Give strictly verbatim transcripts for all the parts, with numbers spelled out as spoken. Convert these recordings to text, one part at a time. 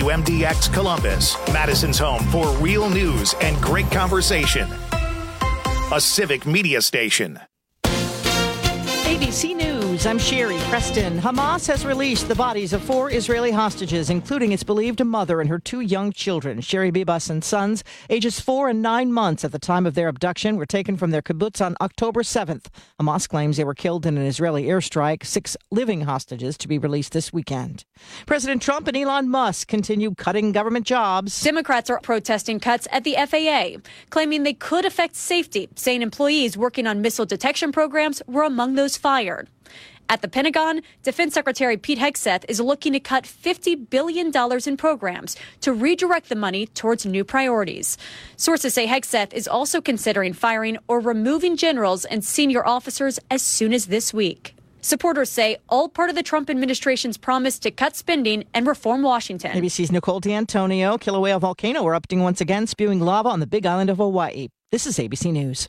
W M D X Columbus, Madison's home for real news and great conversation. A civic media station. A B C News, I'm Sherry Preston. Hamas has released the bodies of four Israeli hostages, including its believed mother and her two young children. Sherry Bibas and sons, ages four and nine months at the time of their abduction, were taken from their kibbutz on October seventh. Hamas claims they were killed in an Israeli airstrike. Six living hostages to be released this weekend. President Trump and Elon Musk continue cutting government jobs. Democrats are protesting cuts at the F A A, claiming they could affect safety, saying employees working on missile detection programs were among those fired. At the Pentagon, Defense Secretary Pete Hegseth is looking to cut fifty billion dollars in programs to redirect the money towards new priorities. Sources say Hegseth is also considering firing or removing generals and senior officers as soon as this week. Supporters say all part of the Trump administration's promise to cut spending and reform Washington. A B C's Nicole D'Antonio. Kilauea volcano erupting once again, spewing lava on the Big Island of Hawaii. This is A B C News.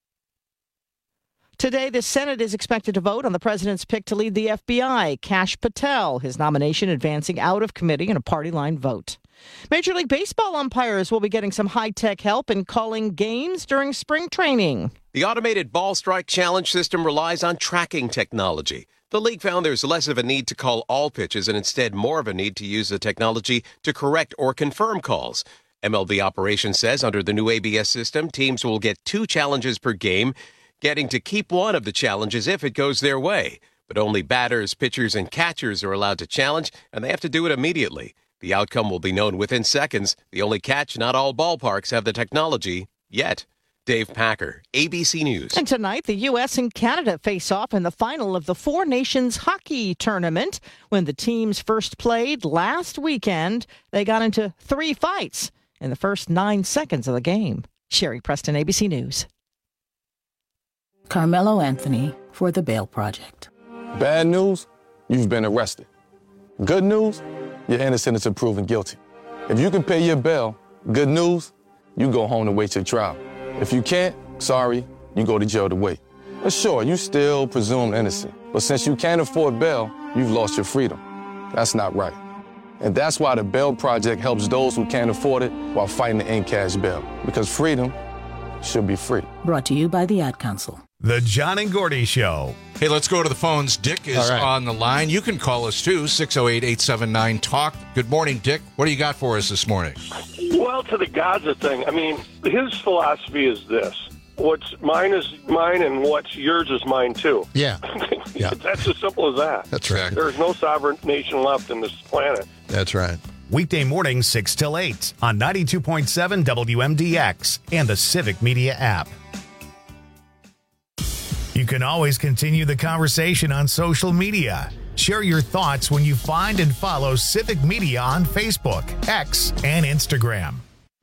Today, the Senate is expected to vote on the president's pick to lead the F B I, Kash Patel, his nomination advancing out of committee in a party-line vote. Major League Baseball umpires will be getting some high-tech help in calling games during spring training. The automated ball strike challenge system relies on tracking technology. The league found there's less of a need to call all pitches and instead more of a need to use the technology to correct or confirm calls. M L B Operations says under the new A B S system, teams will get two challenges per game, getting to keep one of the challenges if it goes their way. But only batters, pitchers, and catchers are allowed to challenge, and they have to do it immediately. The outcome will be known within seconds. The only catch, not all ballparks have the technology yet. Dave Packer, A B C News. And tonight, the U S and Canada face off in the final of the Four Nations Hockey Tournament. When the teams first played last weekend, they got into three fights in the first nine seconds of the game. Sherry Preston, A B C News. Carmelo Anthony for the Bail Project. Bad news, you've been arrested. Good news, you're innocent until proven guilty. If you can pay your bail, good news, you go home to wait your trial. If you can't, sorry, you go to jail to wait. But sure, you still presumed innocent. But since you can't afford bail, you've lost your freedom. That's not right. And that's why the Bail Project helps those who can't afford it while fighting to end cash bail. Because freedom should be free. Brought to you by the Ad Council. The John and Gordy Show. Hey, let's go to the phones. Dick is right. on the line. You can call us, too, six oh eight, eight seven nine, talk. Good morning, Dick. What do you got for us this morning? Well, to the Gaza thing, I mean, his philosophy is this. What's mine is mine, and what's yours is mine, too. Yeah. yeah. That's as simple as that. That's right. There's no sovereign nation left in this planet. That's right. Weekday mornings, six till eight on ninety-two point seven W M D X and the Civic Media app. You can always continue the conversation on social media. Share your thoughts when you find and follow Civic Media on Facebook, X, and Instagram.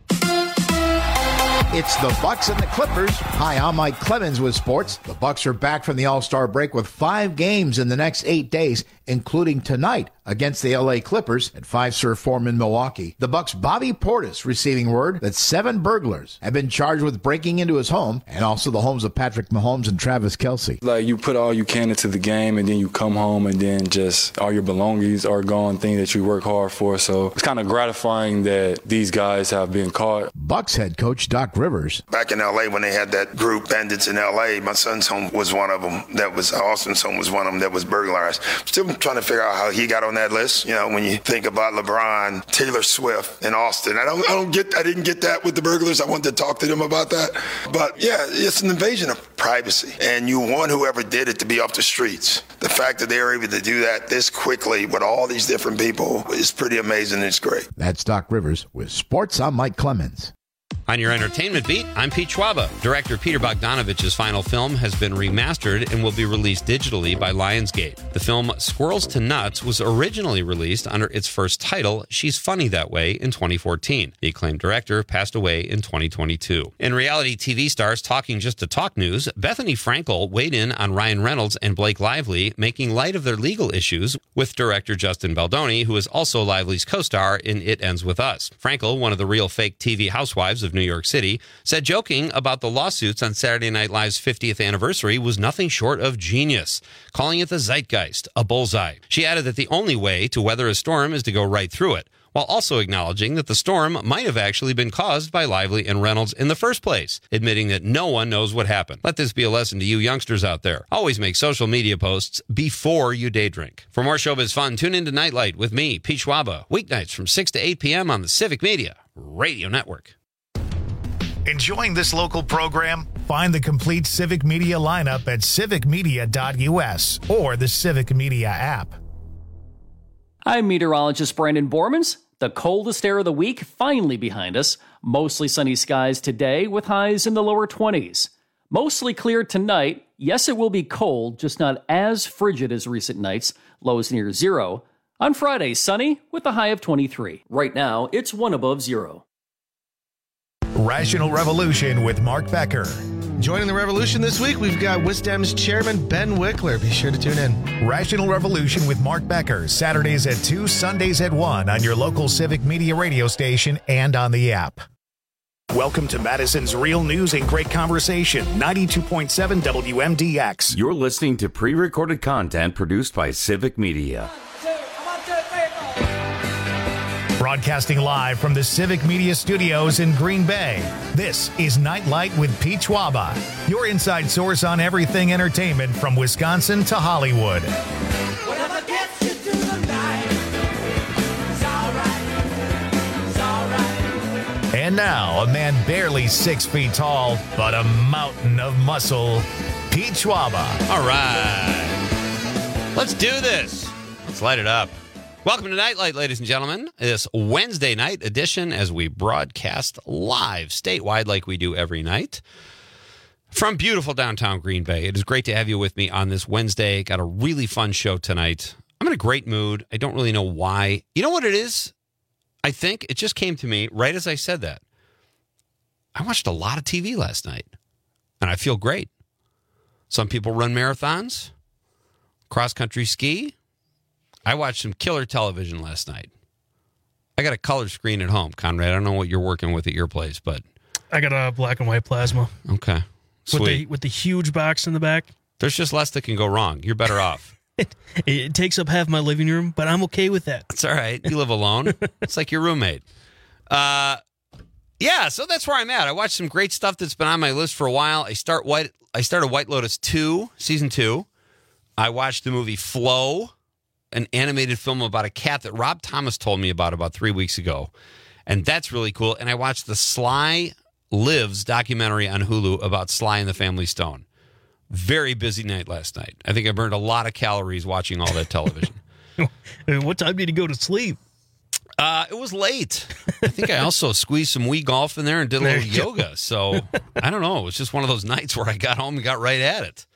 It's the Bucks and the Clippers. Hi, I'm Mike Clemens with sports. The Bucks are back from the All-Star break with five games in the next eight days, including tonight against the L A Clippers at Fiserv Forum in Milwaukee. The Bucks' Bobby Portis receiving word that seven burglars have been charged with breaking into his home and also the homes of Patrick Mahomes and Travis Kelce. Like, you put all you can into the game, and then you come home, and then just all your belongings are gone, things that you work hard for. So it's kind of gratifying that these guys have been caught. Bucks head coach Doc Rivers. Back in L A when they had that group, Bandits in L A, my son's home was one of them. That was Austin's home was one of them that was burglarized. Still trying to figure out how he got on that list. You know, when you think about LeBron, Taylor Swift, and Austin, I don't, I don't get, I didn't get that with the burglars. I wanted to talk to them about that. But yeah, it's an invasion of privacy, and you want whoever did it to be off the streets. The fact that they were able to do that this quickly with all these different people is pretty amazing. It's great. That's Doc Rivers with sports. I'm Mike Clemens. On your entertainment beat, I'm Pete Schwaba. Director Peter Bogdanovich's final film has been remastered and will be released digitally by Lionsgate. The film Squirrels to Nuts was originally released under its first title, She's Funny That Way, in twenty fourteen. The acclaimed director passed away in twenty twenty-two. In reality T V stars talking just to talk news, Bethany Frankel weighed in on Ryan Reynolds and Blake Lively, making light of their legal issues with director Justin Baldoni, who is also Lively's co-star in It Ends With Us. Frankel, one of the real fake T V housewives of New York City, said joking about the lawsuits on Saturday Night Live's fiftieth anniversary was nothing short of genius, calling it the zeitgeist, a bullseye. She added that the only way to weather a storm is to go right through it. while also acknowledging that the storm might have actually been caused by Lively and Reynolds in the first place, admitting that no one knows what happened. Let this be a lesson to you youngsters out there. Always make social media posts before you day drink. For more showbiz fun, tune into Nightlight with me, Pete Schwaba, weeknights from six to eight p.m. on the Civic Media Radio Network. Enjoying this local program? Find the complete Civic Media lineup at civic media dot u s or the Civic Media app. I'm meteorologist Brandon Bormans. The coldest air of the week finally behind us. Mostly sunny skies today with highs in the lower twenties. Mostly clear tonight. Yes, it will be cold, just not as frigid as recent nights. Lows near zero. On Friday, sunny with a high of twenty-three. Right now, it's one above zero. Rational Revolution with Mark Becker. Joining the revolution this week, we've got Wisdom's chairman, Ben Wickler. Be sure to tune in. Rational Revolution with Mark Becker, Saturdays at two, Sundays at one on your local Civic Media radio station and on the app. Welcome to Madison's Real News and Great Conversation, ninety-two point seven W M D X. You're listening to pre-recorded content produced by Civic Media. Broadcasting live from the Civic Media Studios in Green Bay, this is Nightlight with Pete Schwaba, your inside source on everything entertainment from Wisconsin to Hollywood. Whatever gets you through the night, it's all right, it's all right. And now, a man barely six feet tall, but a mountain of muscle, Pete Schwaba. All right. Let's do this. Let's light it up. Welcome to Nightlight, ladies and gentlemen. This Wednesday night edition as we broadcast live statewide like we do every night from beautiful downtown Green Bay. It is great to have you with me on this Wednesday. Got a really fun show tonight. I'm in a great mood. I don't really know why. You know what it is? I think it just came to me right as I said that. I watched a lot of T V last night, and I feel great. Some people run marathons, cross-country ski. I watched some killer television last night. I got a color screen at home, Conrad. I don't know what you're working with at your place, but I got a black and white plasma. Okay, sweet. With the, with the huge box in the back. There's just less that can go wrong. You're better off. it, it takes up half my living room, but I'm okay with that. It's all right. You live alone. It's like your roommate. Uh, yeah, so that's where I'm at. I watched some great stuff that's been on my list for a while. I start White. I started White Lotus two, season two. I watched the movie Flow, an animated film about a cat that Rob Thomas told me about about three weeks ago. And that's really cool. And I watched the Sly Lives documentary on Hulu about Sly and the Family Stone. Very busy night last night. I think I burned a lot of calories watching all that television. What time did you go to sleep? Uh, it was late. I think I also squeezed some Wii golf in there and did a little yoga. So I don't know. It was just one of those nights where I got home and got right at it.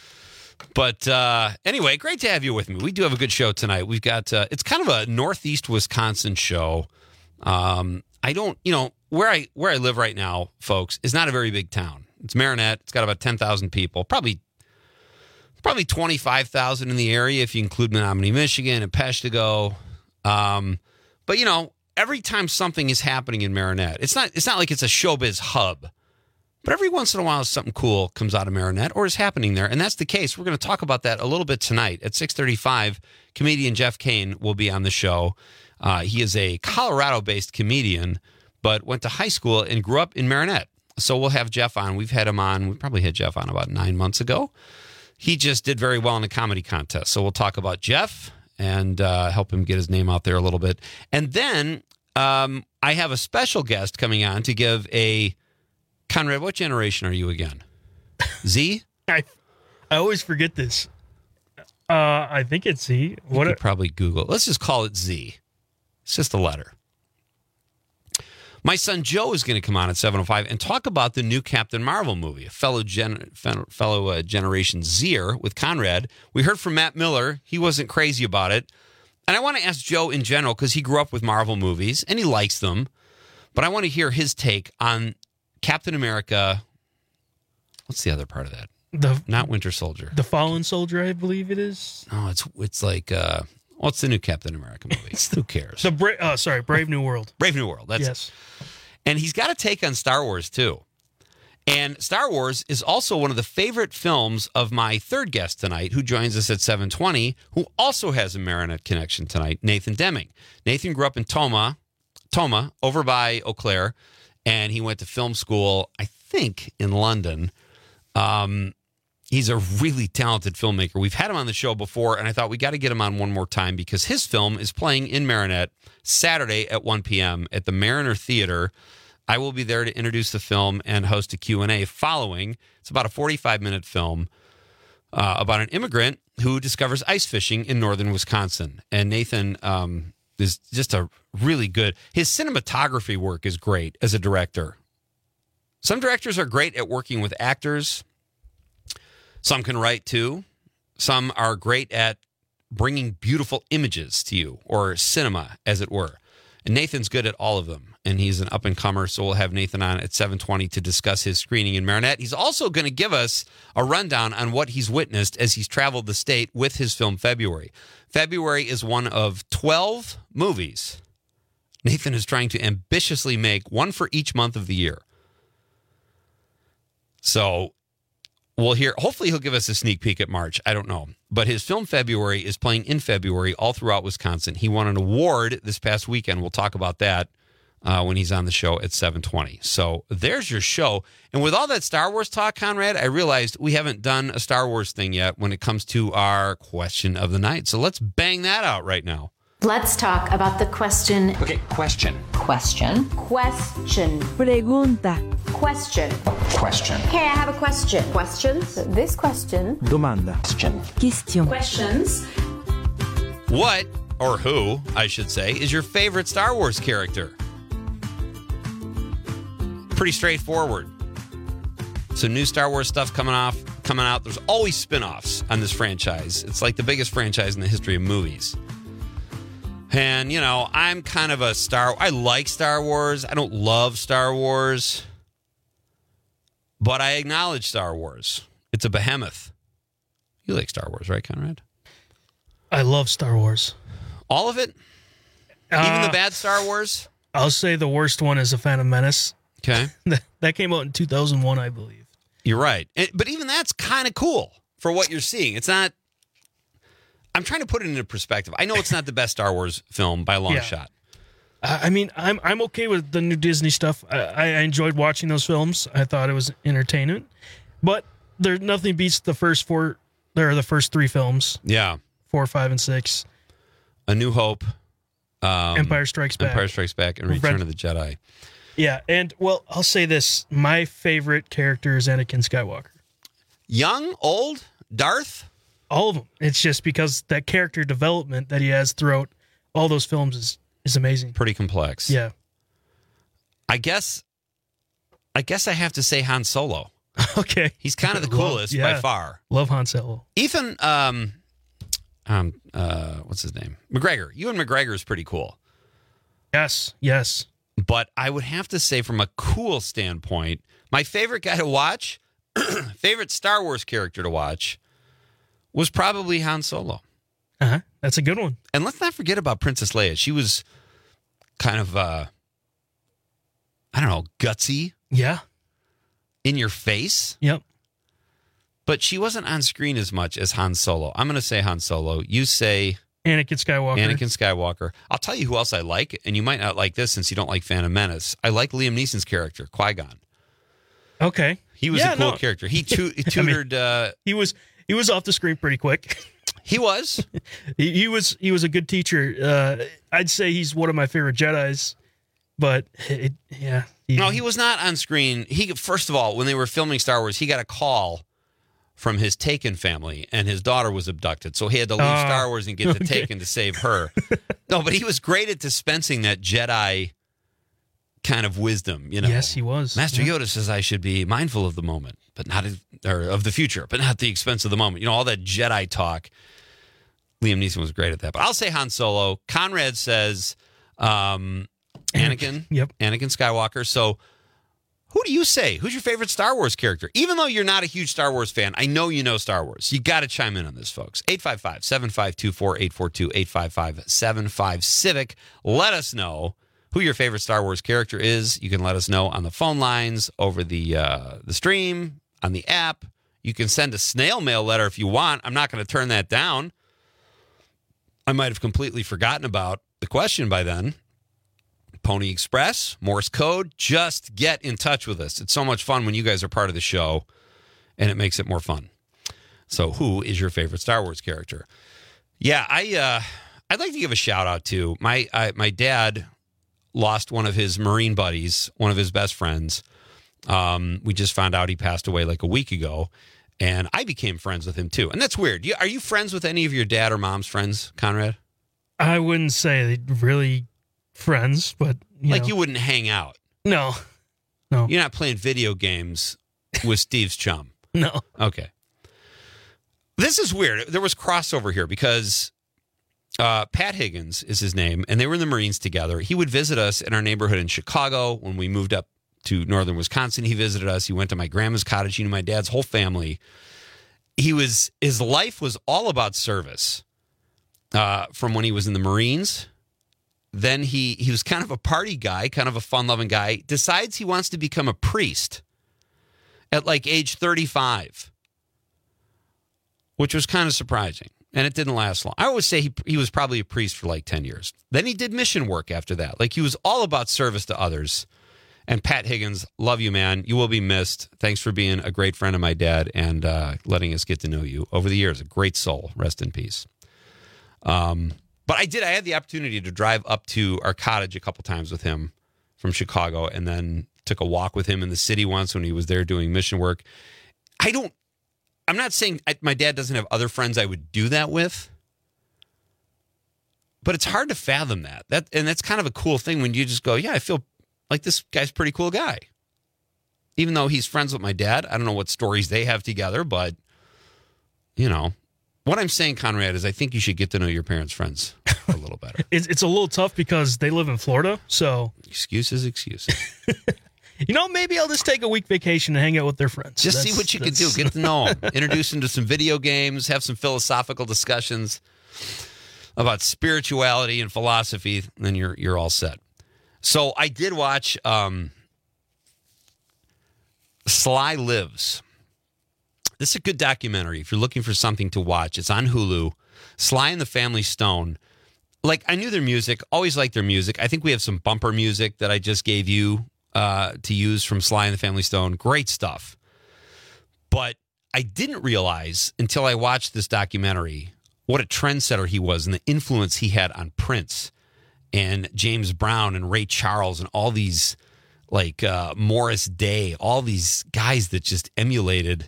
But uh, anyway, great to have you with me. We do have a good show tonight. We've got, uh, it's kind of a Northeast Wisconsin show. Um, I don't, you know, where I where I live right now, folks, is not a very big town. It's Marinette. It's got about ten thousand people, probably probably twenty-five thousand in the area if you include Menominee, Michigan and Peshtigo. Um, but, you know, every time something is happening in Marinette, it's not it's not like it's a showbiz hub. But every once in a while, something cool comes out of Marinette or is happening there, and that's the case. We're going to talk about that a little bit tonight. At six thirty-five, comedian Jeff Kane will be on the show. Uh, he is a Colorado-based comedian, but went to high school and grew up in Marinette. So we'll have Jeff on. We've had him on. We probably had Jeff on about nine months ago. He just did very well in the comedy contest. So we'll talk about Jeff and uh, help him get his name out there a little bit. And then um, I have a special guest coming on to give a... Conrad, what generation are you again? Z? I I always forget this. Uh, I think it's Z. What? You could probably Google. Let's just call it Z. It's just a letter. My son Joe is going to come on at seven oh five and talk about the new Captain Marvel movie, a fellow gen, fellow uh, Generation Zer with Conrad. We heard from Matt Miller. He wasn't crazy about it. And I want to ask Joe in general, because he grew up with Marvel movies and he likes them. But I want to hear his take on Captain America. What's the other part of that? The Not Winter Soldier. The Fallen Soldier, I believe it is. No, it's it's like uh, what's the new Captain America movie? Who cares? The Bra- uh, sorry, Brave New World. Brave New World. That's yes. And he's got a take on Star Wars too. And Star Wars is also one of the favorite films of my third guest tonight, who joins us at seven twenty, who also has a Marinette connection tonight, Nathan Deming. Nathan grew up in Toma, Toma, over by Eau Claire, and he went to film school, I think, in London. Um, he's a really talented filmmaker. We've had him on the show before, and I thought we got to get him on one more time because his film is playing in Marinette Saturday at one p.m. at the Mariner Theater. I will be there to introduce the film and host a Q and A following. It's about a forty-five minute film uh, about an immigrant who discovers ice fishing in northern Wisconsin. And Nathan um, is just a really good, his cinematography work is great as a director. Some directors are great at working with actors. Some can write too. Some are great at bringing beautiful images to you, or cinema, as it were. And Nathan's good at all of them, and he's an up-and-comer, so we'll have Nathan on at seven twenty to discuss his screening in Marinette. He's also going to give us a rundown on what he's witnessed as he's traveled the state with his film February. February is one of twelve movies Nathan is trying to ambitiously make, one for each month of the year. So we'll hear, hopefully he'll give us a sneak peek at March. I don't know. But his film February is playing in February all throughout Wisconsin. He won an award this past weekend. We'll talk about that uh, when he's on the show at seven twenty. So there's your show. And with all that Star Wars talk, Conrad, I realized we haven't done a Star Wars thing yet when it comes to our question of the night. So let's bang that out right now. Let's talk about the question. Okay, question. Question. Question. Pregunta. Question. Question. Okay, I have a question. Questions? This question. Domanda. Question. Question. Questions. What, or who, I should say, is your favorite Star Wars character? Pretty straightforward. So new Star Wars stuff coming off, coming out. There's always spin-offs on this franchise. It's like the biggest franchise in the history of movies. And, you know, I'm kind of a Star... I like Star Wars. I don't love Star Wars. But I acknowledge Star Wars. It's a behemoth. You like Star Wars, right, Conrad? I love Star Wars. All of it? Uh, Even the bad Star Wars? I'll say the worst one is The Phantom Menace. Okay. That came out in two thousand one, I believe. You're right. It, but even that's kind of cool for what you're seeing. It's not... I'm trying to put it into perspective. I know it's not the best Star Wars film by a long Yeah. shot. I mean, I'm I'm okay with the new Disney stuff. I, I enjoyed watching those films. I thought it was entertainment, but there's nothing beats the first four. There are the first three films. Yeah, four, five, and six. A New Hope, um, Empire Strikes Back, Empire Strikes Back, and Return Red- of the Jedi. Yeah, and well, I'll say this: my favorite character is Anakin Skywalker. Young, old, Darth. All of them. It's just because that character development that he has throughout all those films is. is amazing. Pretty complex. Yeah. I guess I guess I have to say Han Solo. Okay. He's kind of the Love- coolest yeah. by far. Love Han Solo. Ethan um um uh what's his name? McGregor. Ewan McGregor is pretty cool. Yes, yes. But I would have to say from a cool standpoint, my favorite guy to watch, favorite Star Wars character to watch was probably Han Solo. Uh-huh. That's a good one. And let's not forget about Princess Leia. She was kind of, uh, I don't know, gutsy. Yeah. In your face. Yep. But she wasn't on screen as much as Han Solo. I'm going to say Han Solo. You say... Anakin Skywalker. Anakin Skywalker. I'll tell you who else I like, and you might not like this since you don't like Phantom Menace. I like Liam Neeson's character, Qui-Gon. Okay. He was Yeah, a cool no. character. He, tu- he I mean, tutored... uh, He was he was off the screen pretty quick. He was. he, he was he was a good teacher. Uh, I'd say he's one of my favorite Jedis, but it, yeah. He, No, he was not on screen. He first of all, when they were filming Star Wars, he got a call from his Taken family, and his daughter was abducted. So he had to leave Ah, Star Wars and get to okay. Taken to save her. No, but he was great at dispensing that Jedi kind of wisdom. You know, Yes, he was. Master Yeah. Yoda says I should be mindful of the moment, but not at, or of the future, but not at the expense of the moment. You know, all that Jedi talk. Liam Neeson was great at that. But I'll say Han Solo. Conrad says um, Anakin. Yep. Anakin Skywalker. So who do you say? Who's your favorite Star Wars character? Even though you're not a huge Star Wars fan, I know you know Star Wars. You got to chime in on this, folks. eight five five, seven five two, four eight four two, eight five five, seven five, Civic. Let us know who your favorite Star Wars character is. You can let us know on the phone lines, over the uh, the stream, on the app. You can send a snail mail letter if you want. I'm not going to turn that down. I might have completely forgotten about the question by then. Pony Express, Morse code, just get in touch with us. It's so much fun when you guys are part of the show, and it makes it more fun. So who is your favorite Star Wars character? Yeah, I, uh, I'd like to give a shout out to my I, my dad lost one of his Marine buddies, one of his best friends. Um, we just found out he passed away like a week ago, and I became friends with him too. And that's weird. You, are you friends with any of your dad or mom's friends, Conrad? I wouldn't say really friends, but you like know. You wouldn't hang out. No, no. You're not playing video games with Steve's chum. No. Okay. This is weird. There was crossover here because uh, Pat Higgins is his name, and they were in the Marines together. He would visit us in our neighborhood in Chicago. When we moved up to northern Wisconsin, he visited us. He went to my grandma's cottage. He knew my dad's whole family. He was his life was all about service. Uh, from when he was in the Marines, then he he was kind of a party guy, kind of a fun-loving guy. Decides he wants to become a priest at like age thirty-five. Which was kind of surprising, and it didn't last long. I always say he he was probably a priest for like ten years. Then he did mission work after that. Like he was all about service to others. And Pat Higgins, love you, man. You will be missed. Thanks for being a great friend of my dad and uh, letting us get to know you over the years. A great soul. Rest in peace. Um, but I did. I had the opportunity to drive up to our cottage a couple times with him from Chicago, and then took a walk with him in the city once when he was there doing mission work. I don't. I'm not saying I, my dad doesn't have other friends I would do that with, but it's hard to fathom that. That and that's kind of a cool thing when you just go, yeah, I feel like this guy's a pretty cool guy. Even though he's friends with my dad, I don't know what stories they have together, but, you know, what I'm saying, Conrad, is I think you should get to know your parents' friends a little better. it's, it's a little tough because they live in Florida, so... Excuses, excuses. You know, maybe I'll just take a week vacation and hang out with their friends. Just that's, see what you can do. Get to know them. Introduce them to some video games. Have some philosophical discussions about spirituality and philosophy. And then you're you're all set. So I did watch um, Sly Lives. This is a good documentary if you're looking for something to watch. It's on Hulu. Sly and the Family Stone. Like, I knew their music. Always liked their music. I think we have some bumper music that I just gave you. Uh, to use from Sly and the Family Stone. Great stuff. But I didn't realize until I watched this documentary what a trendsetter he was and the influence he had on Prince and James Brown and Ray Charles and all these, like uh, Morris Day, all these guys that just emulated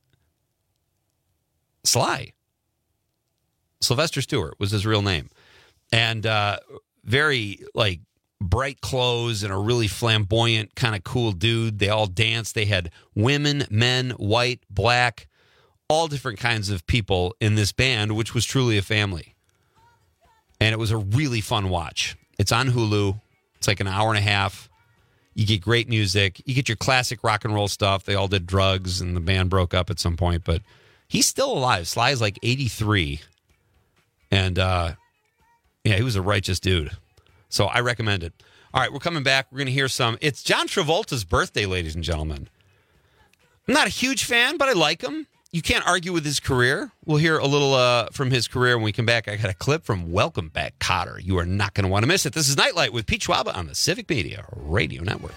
Sly. Sylvester Stewart was his real name. And uh, very, like, bright clothes and a really flamboyant kind of cool dude. They all danced. They had women, men, white, black, all different kinds of people in this band, which was truly a family. And it was a really fun watch. It's on Hulu. It's like an hour and a half. You get great music. You get your classic rock and roll stuff. They all did drugs and the band broke up at some point, but he's still alive. Sly's like eighty-three. And uh, yeah, he was a righteous dude. So I recommend it. All right, we're coming back. We're going to hear some. It's John Travolta's birthday, ladies and gentlemen. I'm not a huge fan, but I like him. You can't argue with his career. We'll hear a little uh, from his career when we come back. I got a clip from Welcome Back, Kotter. You are not going to want to miss it. This is Nightlight with Pete Schwaba on the Civic Media Radio Network.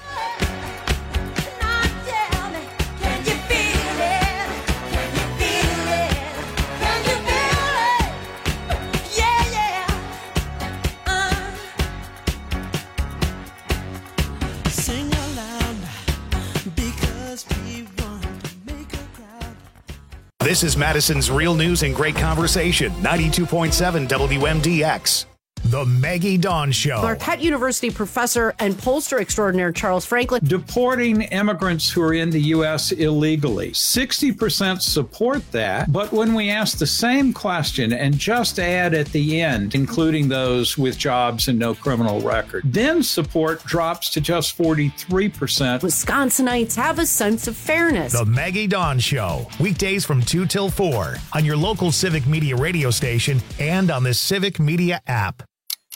This is Madison's Real News and Great Conversation, ninety-two point seven W M D X. The Maggie Dawn Show. Marquette University professor and pollster extraordinaire Charles Franklin. Deporting immigrants who are in the U S illegally. sixty percent support that, but when we ask the same question and just add at the end, including those with jobs and no criminal record, then support drops to just forty-three percent. Wisconsinites have a sense of fairness. The Maggie Dawn Show, weekdays from two till four on your local Civic Media radio station and on the Civic Media app.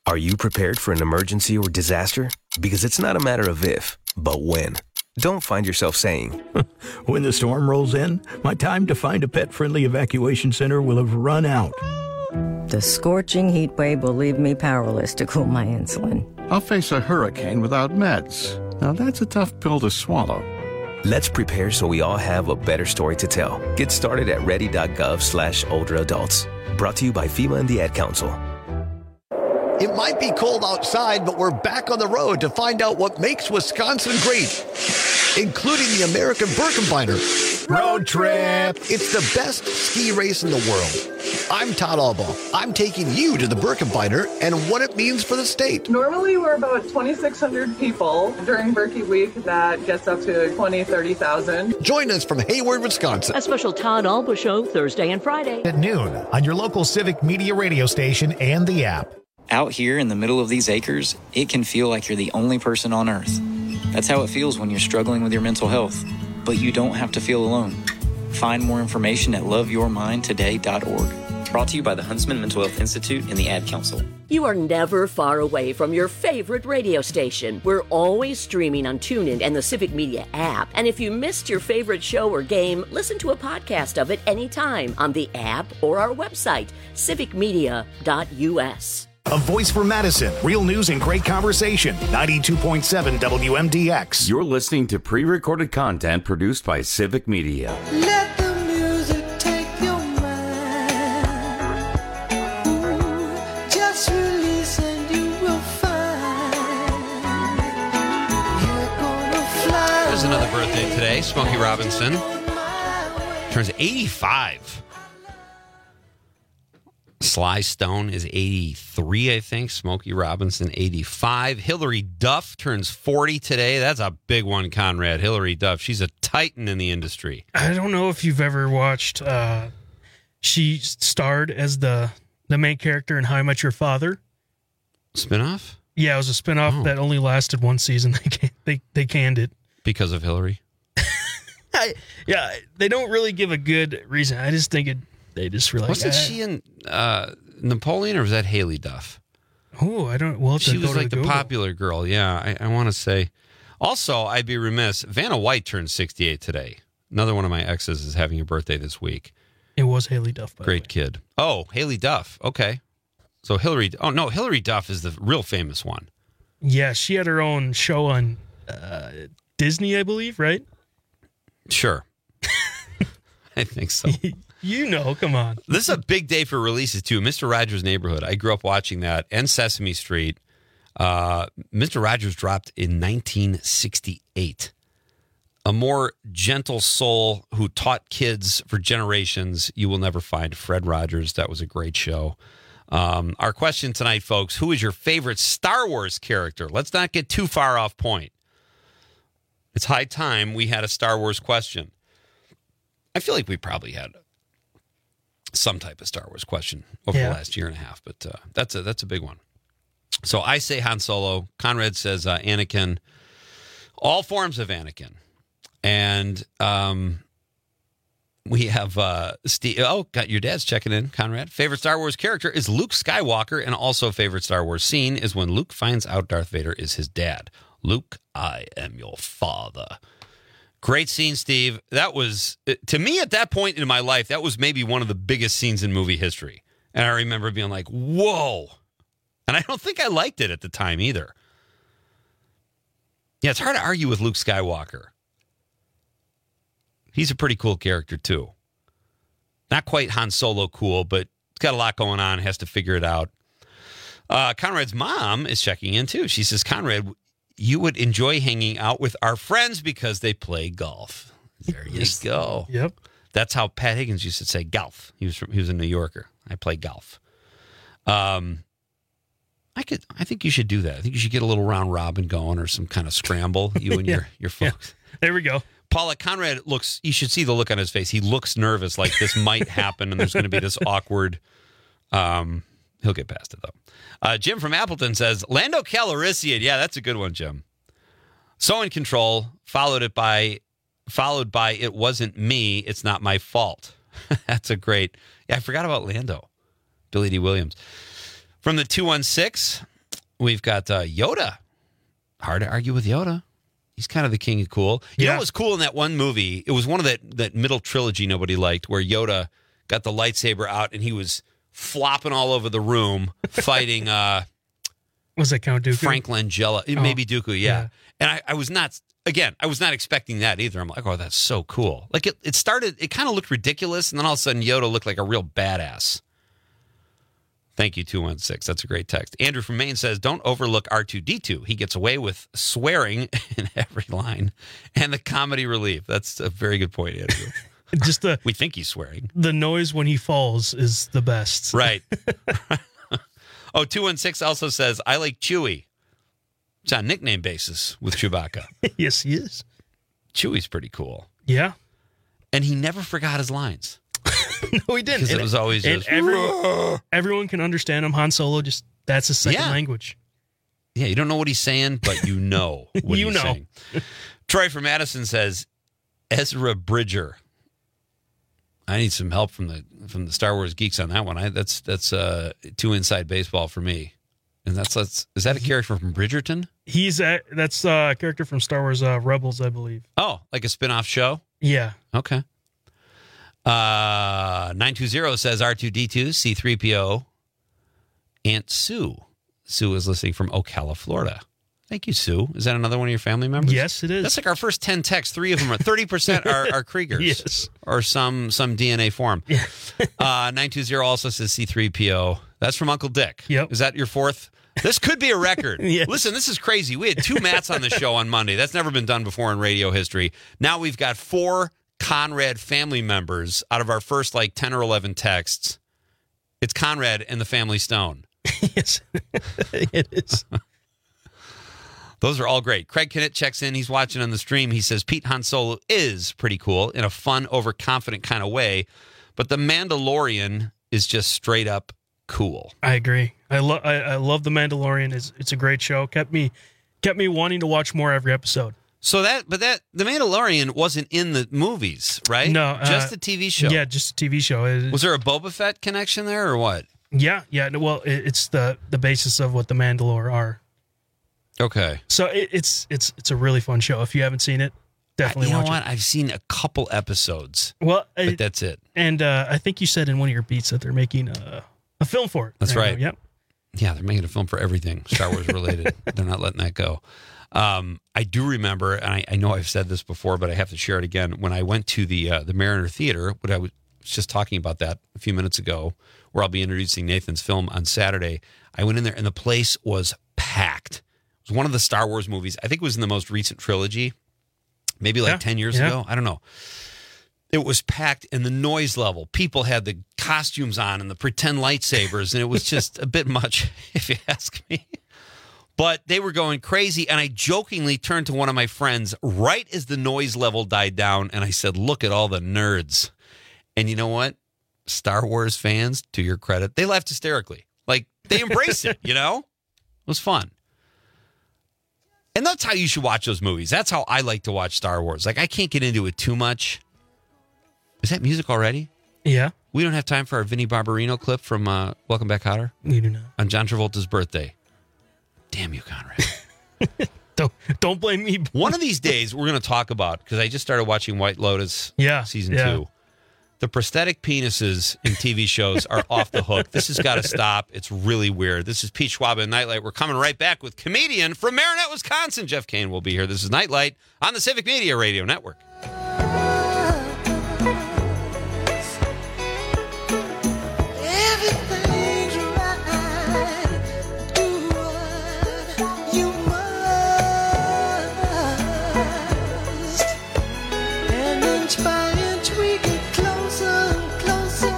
Are you prepared for an emergency or disaster? Because it's not a matter of if, but when. Don't find yourself saying, when the storm rolls in, my time to find a pet-friendly evacuation center will have run out. The scorching heat wave will leave me powerless to cool my insulin. I'll face a hurricane without meds. Now that's a tough pill to swallow. Let's prepare so we all have a better story to tell. Get started at ready.gov slash older adults. Brought to you by FEMA and the Ad Council. It might be cold outside, but we're back on the road to find out what makes Wisconsin great, including the American Birkebeiner Road Trip. It's the best ski race in the world. I'm Todd Albaugh. I'm taking you to the Birkebeiner and what it means for the state. Normally, we're about twenty-six hundred people. During Birkie Week, that gets up to twenty, thirty thousand. Join us from Hayward, Wisconsin. A special Todd Albaugh show Thursday and Friday at noon on your local Civic Media radio station and the app. Out here in the middle of these acres, it can feel like you're the only person on Earth. That's how it feels when you're struggling with your mental health. But you don't have to feel alone. Find more information at love your mind today dot org. Brought to you by the Huntsman Mental Health Institute and the Ad Council. You are never far away from your favorite radio station. We're always streaming on TuneIn and the Civic Media app. And if you missed your favorite show or game, listen to a podcast of it anytime on the app or our website, civic media dot u s. A voice for Madison. Real news and great conversation. ninety-two point seven W M D X. You're listening to pre-recorded content produced by Civic Media. Let the music take your mind. Ooh, just release and you will find you're gonna fly. There's another birthday today. Smokey Robinson turns eighty-five. Sly Stone is eighty-three, I think. Smokey Robinson, eighty-five. Hillary Duff turns forty today. That's a big one, Conrad. Hillary Duff. She's a titan in the industry. I don't know if you've ever watched, uh, she starred as the, the main character in How I Met Your Father. Spinoff? Yeah, it was a spinoff oh. that only lasted one season. They can, they, they canned it. Because of Hillary? I, yeah, they don't really give a good reason. I just think it... They just were like, wasn't ah. she in uh, Napoleon, or was that Haley Duff? Oh, I don't. Well, she was like the Google. popular girl. Yeah, I, I want to say. Also, I'd be remiss. Vanna White turned sixty-eight today. Another one of my exes is having a birthday this week. It was Haley Duff. By Great the way. kid. Oh, Haley Duff. Okay, so Hillary. Oh no, Hillary Duff is the real famous one. Yeah, she had her own show on uh, Disney, I believe. Right? Sure. I think so. You know, come on. This is a big day for releases, too. Mister Rogers' Neighborhood. I grew up watching that, and Sesame Street. Uh, Mister Rogers dropped in nineteen sixty-eight. A more gentle soul who taught kids for generations you will never find. Fred Rogers. That was a great show. Um, our question tonight, folks, who is your favorite Star Wars character? Let's not get too far off point. It's high time we had a Star Wars question. I feel like we probably had some type of Star Wars question over yeah. the last year and a half, but uh, that's a that's a big one. So I say Han Solo. Conrad says uh, Anakin. All forms of Anakin, and um, we have uh, Steve. Oh, got your dad's checking in. Conrad, favorite Star Wars character is Luke Skywalker, and also favorite Star Wars scene is when Luke finds out Darth Vader is his dad. Luke, I am your father. Great scene, Steve. That was, to me at that point in my life, that was maybe one of the biggest scenes in movie history. And I remember being like, whoa. And I don't think I liked it at the time either. Yeah, it's hard to argue with Luke Skywalker. He's a pretty cool character, too. Not quite Han Solo cool, but he's got a lot going on, has to figure it out. Uh, Conrad's mom is checking in, too. She says, Conrad, you would enjoy hanging out with our friends because they play golf. There you go. Yep. That's how Pat Higgins used to say golf. He was from, he was a New Yorker. I play golf. Um, I could. I think you should do that. I think you should get a little round robin going or some kind of scramble. You and yeah. your your folks. Yeah. There we go. Paula, Conrad looks. You should see the look on his face. He looks nervous, like this might happen, and there's going to be this awkward. Um, he'll get past it though. Uh, Jim from Appleton says, Lando Calrissian. Yeah, that's a good one, Jim. So in Control, followed it by, followed by It Wasn't Me, It's Not My Fault. That's a great, yeah, I forgot about Lando. Billy D. Williams. From the two one six, We've got uh, Yoda. Hard to argue with Yoda. He's kind of the king of cool. You Yeah. know what was cool in that one movie? It was one of that, that middle trilogy nobody liked, where Yoda got the lightsaber out and he was flopping all over the room fighting uh, Was that Count Dooku? Frank Langella. Oh, Maybe Dooku, yeah. yeah. And I, I was not, again, I was not expecting that either. I'm like, oh, that's so cool. Like it, it started, it kind of looked ridiculous, and then all of a sudden Yoda looked like a real badass. Thank you, two one six. That's a great text. Andrew from Maine says, don't overlook R two D two. He gets away with swearing in every line and the comedy relief. That's a very good point, Andrew. Just the we think he's swearing. The noise when he falls is the best. Right. Oh, two one six also says, I like Chewie. It's on nickname basis with Chewbacca. Yes, he is. Chewie's pretty cool. Yeah. And he never forgot his lines. No, he didn't. Because it And- was always and just, everyone, everyone can understand him. Han Solo, just that's his second Yeah. language. yeah, you don't know what he's saying, but you know what You he's know. saying. Troy from Madison says, Ezra Bridger. I need some help from the from the Star Wars geeks on that one. I, that's that's uh, too inside baseball for me. And that's, that's is that a character from Bridgerton? He's a, that's a character from Star Wars uh, Rebels, I believe. Oh, like a spin-off show? Yeah. Okay. Uh, nine two zero says R two D two, C three P O, Aunt Sue. Sue is listening from Ocala, Florida. Thank you, Sue. Is that another one of your family members? Yes, it is. That's like our first ten texts. Three of them are thirty percent are, are Kriegers. Yes. Or some some D N A form. uh, nine two zero also says C three P O. That's from Uncle Dick. Yep. Is that your fourth? This could be a record. Yes. Listen, this is crazy. We had two Matts on the show on Monday. That's never been done before in radio history. Now we've got four Conrad family members out of our first like ten or eleven texts. It's Conrad and the Family Stone. Yes, it is. Those are all great. Craig Kennett checks in. He's watching on the stream. He says Pete Han Solo is pretty cool in a fun, overconfident kind of way, but The Mandalorian is just straight up cool. I agree. I love I, I love The Mandalorian. It's it's a great show. Kept me kept me wanting to watch more every episode. So that, but that The Mandalorian wasn't in the movies, right? No, uh, just the T V show. Yeah, just a T V show. It- Was there a Boba Fett connection there, or what? yeah, yeah. no, Well, it, it's the the basis of what the Mandalore are. Okay. So it, it's it's it's a really fun show. If you haven't seen it, definitely you know watch what? it. I've seen a couple episodes, Well, but it- that's it. and uh, I think you said in one of your beats that they're making a, a film for it. That's right. now. Yep. Yeah, they're making a film for everything Star Wars related. They're not letting that go. Um, I do remember, and I, I know I've said this before, but I have to share it again. When I went to the uh, the Mariner Theater, what I was just talking about that a few minutes ago, where I'll be introducing Nathan's film on Saturday, I went in there and the place was packed. It was one of the Star Wars movies. I think it was in the most recent trilogy, maybe like Yeah, ten years yeah. ago. I don't know. It was packed, and the noise level, people had the costumes on and the pretend lightsabers, and it was just a bit much, if you ask me. But they were going crazy, and I jokingly turned to one of my friends right as the noise level died down, and I said, look at all the nerds. And you know what? Star Wars fans, to your credit, they laughed hysterically. Like, they embraced it, you know? It was fun. And that's how you should watch those movies. That's how I like to watch Star Wars. Like, I can't get into it too much. Is that music already? Yeah. We don't have time for our Vinnie Barbarino clip from uh, Welcome Back, Kotter? We do not. On John Travolta's birthday. Damn you, Conrad. Don't don't blame me. One of these days, we're going to talk about, because I just started watching White Lotus Yeah, season yeah. two. The prosthetic penises in T V shows are off the hook. This has got to stop. It's really weird. This is Pete Schwab and Nightlight. We're coming right back with comedian from Marinette, Wisconsin. Jeff Kane will be here. This is Nightlight on the Civic Media Radio Network. Everything's right. Do what you must. And inch by inch we get closer and closer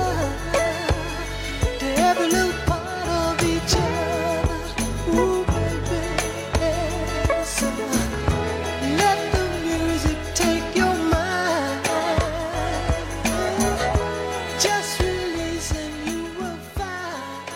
to every little part of each other. Ooh, baby. So let the music take your mind. Just release and you will find.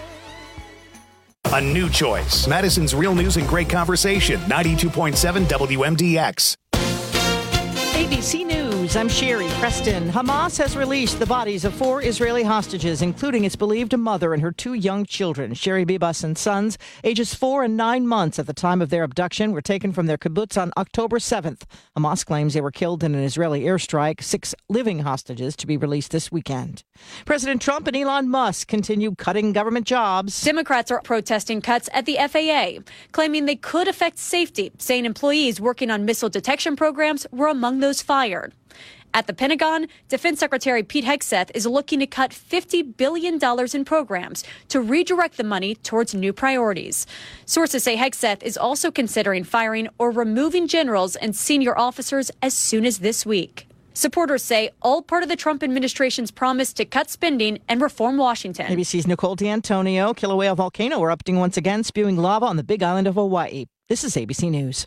A new choice. Madison's Real News and Great Conversation. ninety-two point seven W M D X. A B C News. News. I'm Sherry Preston. Hamas has released the bodies of four Israeli hostages, including its believed mother and her two young children. Sherry Bibas and sons, ages four and nine months at the time of their abduction, were taken from their kibbutz on October seventh. Hamas claims they were killed in an Israeli airstrike. Six living hostages to be released this weekend. President Trump and Elon Musk continue cutting government jobs. Democrats are protesting cuts at the F A A, claiming they could affect safety, saying employees working on missile detection programs were among those fired. At the Pentagon, Defense Secretary Pete Hegseth is looking to cut fifty billion dollars in programs to redirect the money towards new priorities. Sources say Hegseth is also considering firing or removing generals and senior officers as soon as this week. Supporters say all part of the Trump administration's promise to cut spending and reform Washington. A B C's Nicole D'Antonio. Kilauea volcano erupting once again, spewing lava on the Big Island of Hawaii. This is A B C News.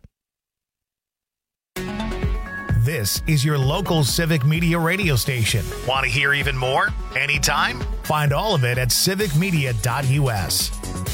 This is your local Civic Media radio station. Want to hear even more? Anytime? Find all of it at civic media dot u s.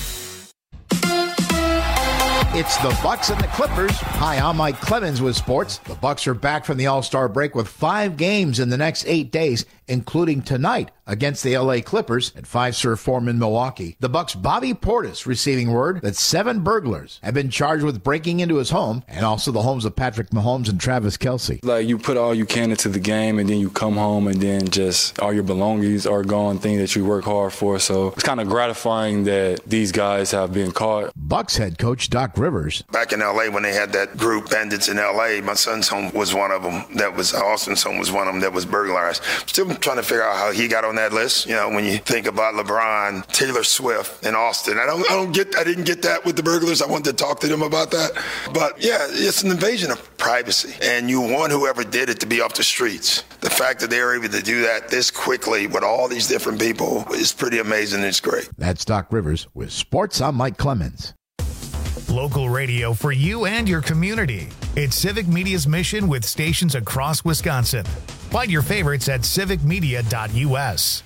It's the Bucks and the Clippers. Hi, I'm Mike Clemens with sports. The Bucks are back from the All-Star break with five games in the next eight days, including tonight against the L A Clippers at Fiserv Forum in Milwaukee. The Bucks' Bobby Portis receiving word that seven burglars have been charged with breaking into his home and also the homes of Patrick Mahomes and Travis Kelce. Like, you put all you can into the game and then you come home and then just all your belongings are gone, things that you work hard for. So it's kind of gratifying that these guys have been caught. Bucks head coach Doc Rivers. Back in L A when they had that group, Bandits in L A, my son's home was one of them. That was Austin's home was one of them that was burglarized. Still trying to figure out how he got on that list. You know, when you think about LeBron, Taylor Swift, and Austin, I don't, I don't get, I didn't get that with the burglars. I wanted to talk to them about that. But yeah, it's an invasion of privacy, and you want whoever did it to be off the streets. The fact that they were able to do that this quickly with all these different people is pretty amazing. It's great. That's Doc Rivers with sports. I'm Mike Clemens. Local radio for you and your community. It's Civic Media's mission with stations across Wisconsin. Find your favorites at civic media dot u s.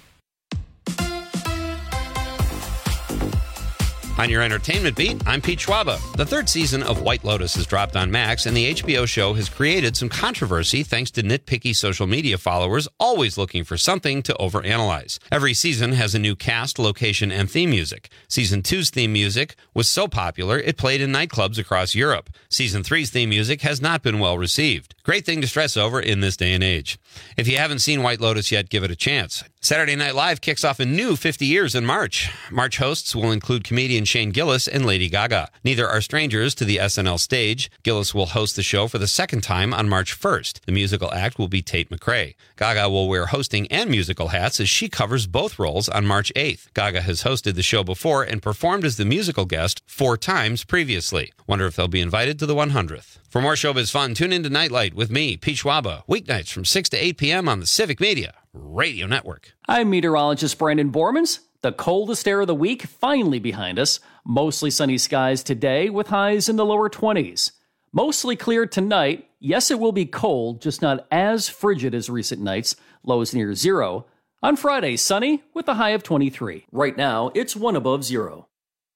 On your entertainment beat, I'm Pete Schwaba. The third season of White Lotus has dropped on Max, and the H B O show has created some controversy thanks to nitpicky social media followers always looking for something to overanalyze. Every season has a new cast, location, and theme music. Season two's theme music was so popular, it played in nightclubs across Europe. Season three's theme music has not been well received. Great thing to stress over in this day and age. If you haven't seen White Lotus yet, give it a chance. Saturday Night Live kicks off a new fifty years in March. March hosts will include comedian Shane Gillis and Lady Gaga. Neither are strangers to the S N L stage. Gillis will host the show for the second time on March first. The musical act will be Tate McRae. Gaga will wear hosting and musical hats as she covers both roles on March eighth. Gaga has hosted the show before and performed as the musical guest four times previously. Wonder if they'll be invited to the one hundredth. For more showbiz fun, tune into Nightlight with me, Pete Schwaba, weeknights from six to eight p.m. on the Civic Media Radio Network. I'm meteorologist Brandon Bormans. The coldest air of the week finally behind us. Mostly sunny skies today with highs in the lower twenties. Mostly clear tonight. Yes, it will be cold, just not as frigid as recent nights. Lows near zero. On Friday, sunny with a high of twenty-three. Right now, it's one above zero.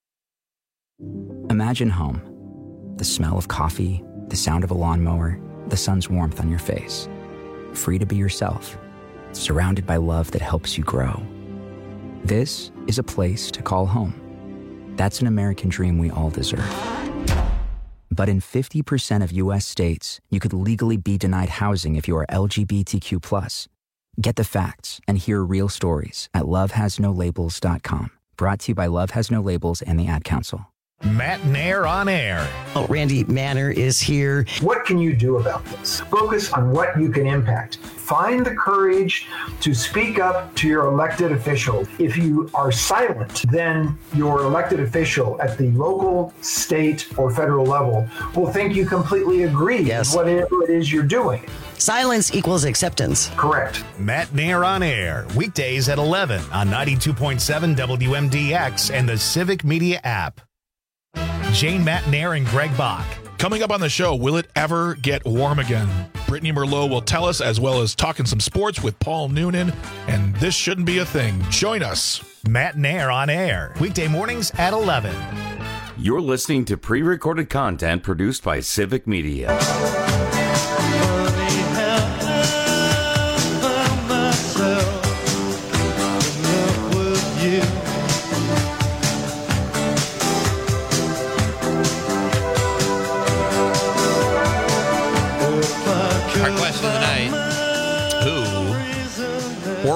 Imagine home. The smell of coffee, the sound of a lawnmower, the sun's warmth on your face. Free to be yourself. Surrounded by love that helps you grow. This is a place to call home. That's an American dream we all deserve. But in fifty percent of U S states, you could legally be denied housing if you are L G B T Q plus. Get the facts and hear real stories at love has no labels dot com. Brought to you by Love Has No Labels and the Ad Council. Matt Nair on air. Oh, Randy Manner is here. What can you do about this? Focus on what you can impact. Find the courage to speak up to your elected official. If you are silent, then your elected official at the local, state, or federal level will think you completely agree yes. with whatever it is you're doing. Silence equals acceptance. Correct. Matt Nair on air, weekdays at eleven on ninety-two point seven W M D X and the Civic Media app. Jane Matt Nair and Greg Bach. Coming up on the show, will it ever get warm again? Brittany Merlot will tell us, as well as talking some sports with Paul Noonan, and this shouldn't be a thing. Join us. Matt Nair on air, weekday mornings at eleven. You're listening to pre-recorded content produced by Civic Media.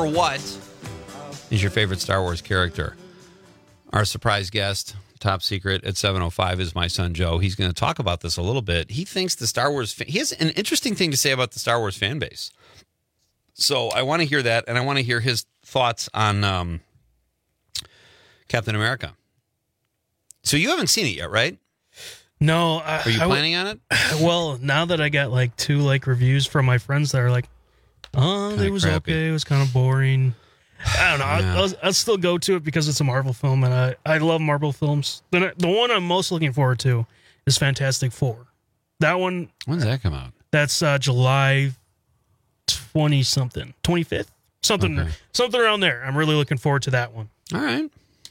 or what is your favorite Star Wars character? Our surprise guest, top secret at seven oh five, is my son Joe. He's going to talk about this a little bit. He thinks the Star Wars... Fa- he has an interesting thing to say about the Star Wars fan base. So I want to hear that, and I want to hear his thoughts on um, Captain America. So you haven't seen it yet, right? No. I, Are you I planning w- on it? Well, now that I got like two like reviews from my friends that are like, oh, Kinda it was crappy. okay. It was kind of boring. I don't know. Yeah. I'll, I'll, I'll still go to it because it's a Marvel film, and I, I love Marvel films. The, the one I'm most looking forward to is Fantastic Four. That one... When's that come out? That's uh, July twenty-something. twenty-fifth? Something, Okay. something around there. I'm really looking forward to that one. All right.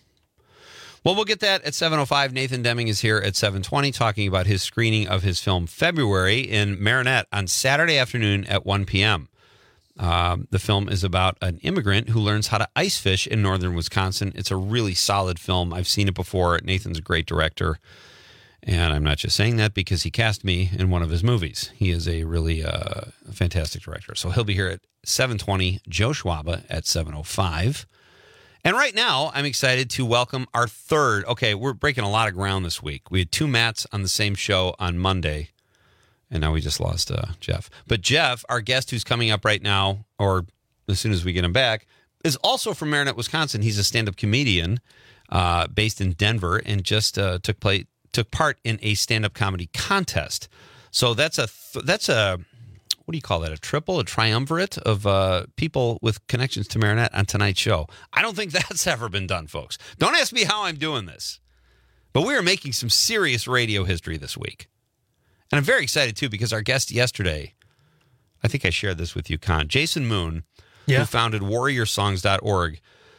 Well, we'll get that at seven oh five. Nathan Deming is here at seven twenty talking about his screening of his film February in Marinette on Saturday afternoon at one p.m. Um, the film is about an immigrant who learns how to ice fish in northern Wisconsin. It's a really solid film. I've seen it before. Nathan's a great director. And I'm not just saying that because he cast me in one of his movies. He is a really uh, fantastic director. So he'll be here at seven twenty, Joe Schwaba at seven oh five. And right now, I'm excited to welcome our third. Okay, we're breaking a lot of ground this week. We had two Matts on the same show on Monday, and now we just lost uh, Jeff. But Jeff, our guest who's coming up right now, or as soon as we get him back, is also from Marinette, Wisconsin. He's a stand-up comedian uh, based in Denver and just uh, took play, took part in a stand-up comedy contest. So that's a th- that's a what do you call that? A triple, a triumvirate of uh, people with connections to Marinette on tonight's show. I don't think that's ever been done, folks. Don't ask me how I'm doing this, but we are making some serious radio history this week. And I'm very excited, too, because our guest yesterday, I think I shared this with you, Con, Jason Moon, Yeah. who founded warrior songs dot org,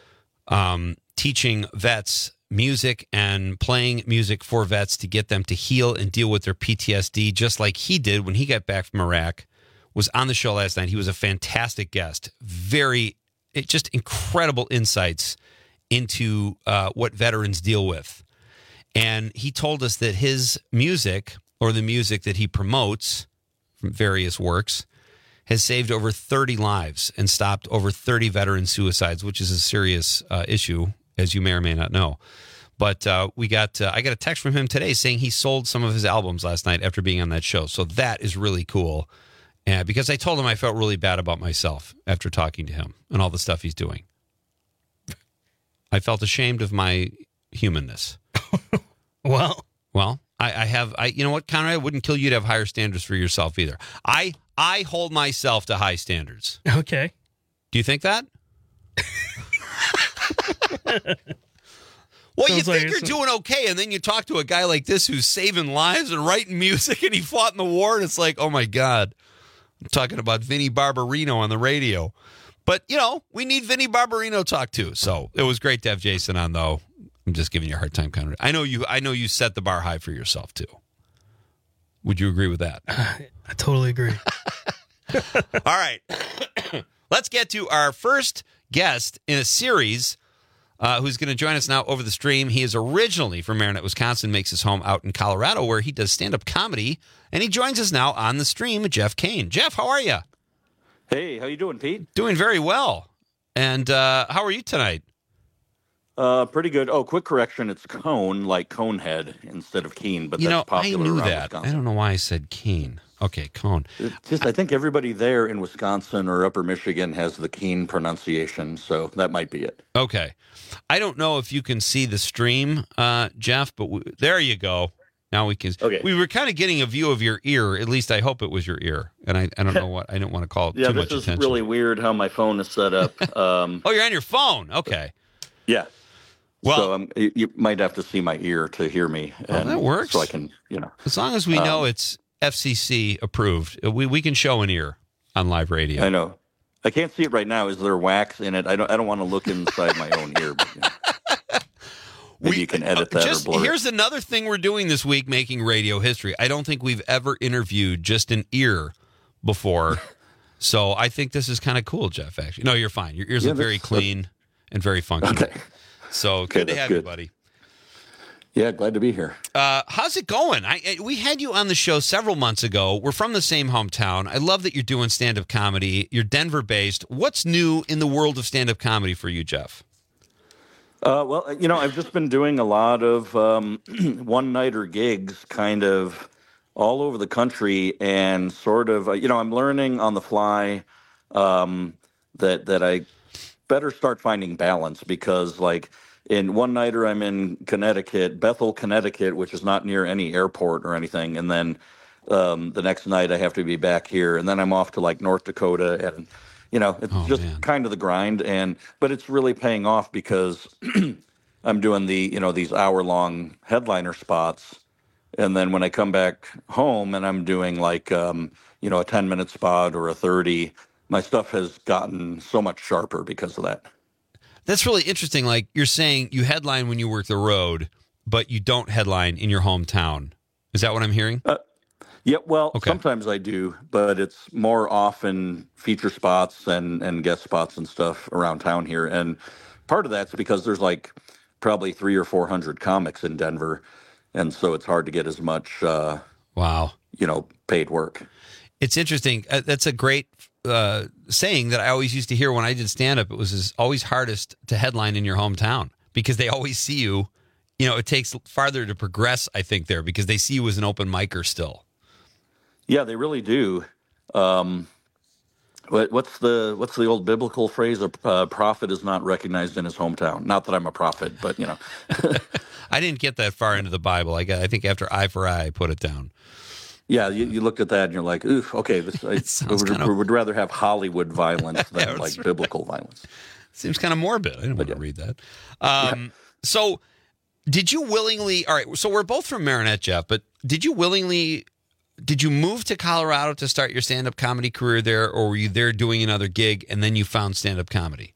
um, teaching vets music and playing music for vets to get them to heal and deal with their P T S D, just like he did when he got back from Iraq, was on the show last night. He was a fantastic guest. Very, it, just incredible insights into uh, what veterans deal with. And he told us that his music, or the music that he promotes from various works, has saved over thirty lives and stopped over thirty veteran suicides, which is a serious uh, issue, as you may or may not know. But uh, we got uh, I got a text from him today saying he sold some of his albums last night after being on that show. So that is really cool. And because I told him I felt really bad about myself after talking to him and all the stuff he's doing. I felt ashamed of my humanness. Well, Well, I, I have, I, you know what, Conrad, I wouldn't kill you to have higher standards for yourself either. I, I hold myself to high standards. okay. Do you think that? Well, you Sounds like think you're it's- doing okay, and then you talk to a guy like this who's saving lives and writing music, and he fought in the war, and it's like, oh my God. I'm talking about Vinnie Barbarino on the radio. But, you know, we need Vinnie Barbarino talk too. So it was great to have Jason on, though. I'm just giving you a hard time, Conrad. I know you I know you set the bar high for yourself, too. Would you agree with that? I totally agree. All right. Let's get to our first guest in a series uh, who's going to join us now over the stream. He is originally from Marinette, Wisconsin, makes his home out in Colorado, where he does stand-up comedy, and he joins us now on the stream, Jeff Kane. Jeff, how are you? Hey, how you doing, Pete? Doing very well. And uh, how are you tonight? Uh, pretty good. Oh, quick correction. It's Cone, like Conehead, instead of Keen, but You that's know, I popular knew around that. Wisconsin. I don't know why I said Kane. Okay, Cone. It's just, I think everybody there in Wisconsin or Upper Michigan has the Keen pronunciation, so that might be it. Okay. I don't know if you can see the stream, uh, Jeff, but we, there you go. Now we can. Okay. We were kind of getting a view of your ear. At least I hope it was your ear. And I, I don't know what. I don't want to call it Yeah, too this much is attention. really weird how my phone is set up. Um, oh, you're on your phone. Okay. Yeah. Well, so um, you, you might have to see my ear to hear me. Well, and that works. So I can, you know. As long as we um, know it's F C C approved, we we can show an ear on live radio. I know. I can't see it right now. Is there wax in it? I don't. I don't want to look inside my own ear. But, you know. Maybe We, you can edit that just, or blur it. Here's another thing we're doing this week, making radio history. I don't think we've ever interviewed just an ear before. So I think this is kind of cool, Jeff, actually. No, you're fine. Your ears Yeah, look very that's- clean and very functional. Okay. So Okay, good to that's have you, good. buddy. Yeah, glad to be here. Uh, how's it going? I, I we had you on the show several months ago. We're from the same hometown. I love that you're doing stand-up comedy. You're Denver-based. What's new in the world of stand-up comedy for you, Jeff? Uh, well, you know, I've just been doing a lot of um, one-nighter gigs, kind of all over the country, and sort of, uh, you know, I'm learning on the fly um, that that I better start finding balance because, like, in one nighter, I'm in Connecticut, Bethel, Connecticut, which is not near any airport or anything. And then um, the next night, I have to be back here. And then I'm off to like North Dakota. And, you know, it's Oh, just man. kind of the grind. And but it's really paying off because I'm doing the, you know, these hour long headliner spots. And then when I come back home and I'm doing like, um, you know, a ten minute spot or a thirty, my stuff has gotten so much sharper because of that. That's really interesting. Like you're saying you headline when you work the road, but you don't headline in your hometown. Is that what I'm hearing? Uh, yeah, well, Okay. sometimes I do, but it's more often feature spots and, and guest spots and stuff around town here. And part of that's because there's like probably three or four hundred comics in Denver. And so it's hard to get as much, uh, wow, you know, paid work. It's interesting. Uh, that's a great uh, saying that I always used to hear when I did stand-up. It was as- always hardest to headline in your hometown because they always see you. You know, it takes farther to progress, I think, there because they see you as an open micer still. Yeah, they really do. Um, what, what's the what's the old biblical phrase? A uh, prophet is not recognized in his hometown. Not that I'm a prophet, but, you know. I didn't get that far into the Bible. I got. I think after eye for eye, I put it down. Yeah, you, you looked at that and you're like, ooh, okay, this, I would, kind of- would rather have Hollywood violence than Yeah, like that's biblical violence. Seems kind of morbid. I didn't want to read that. Um, So, did you willingly? All right. So we're both from Marinette, Jeff. But did you willingly? Did you move to Colorado to start your stand-up comedy career there, or were you there doing another gig and then you found stand-up comedy?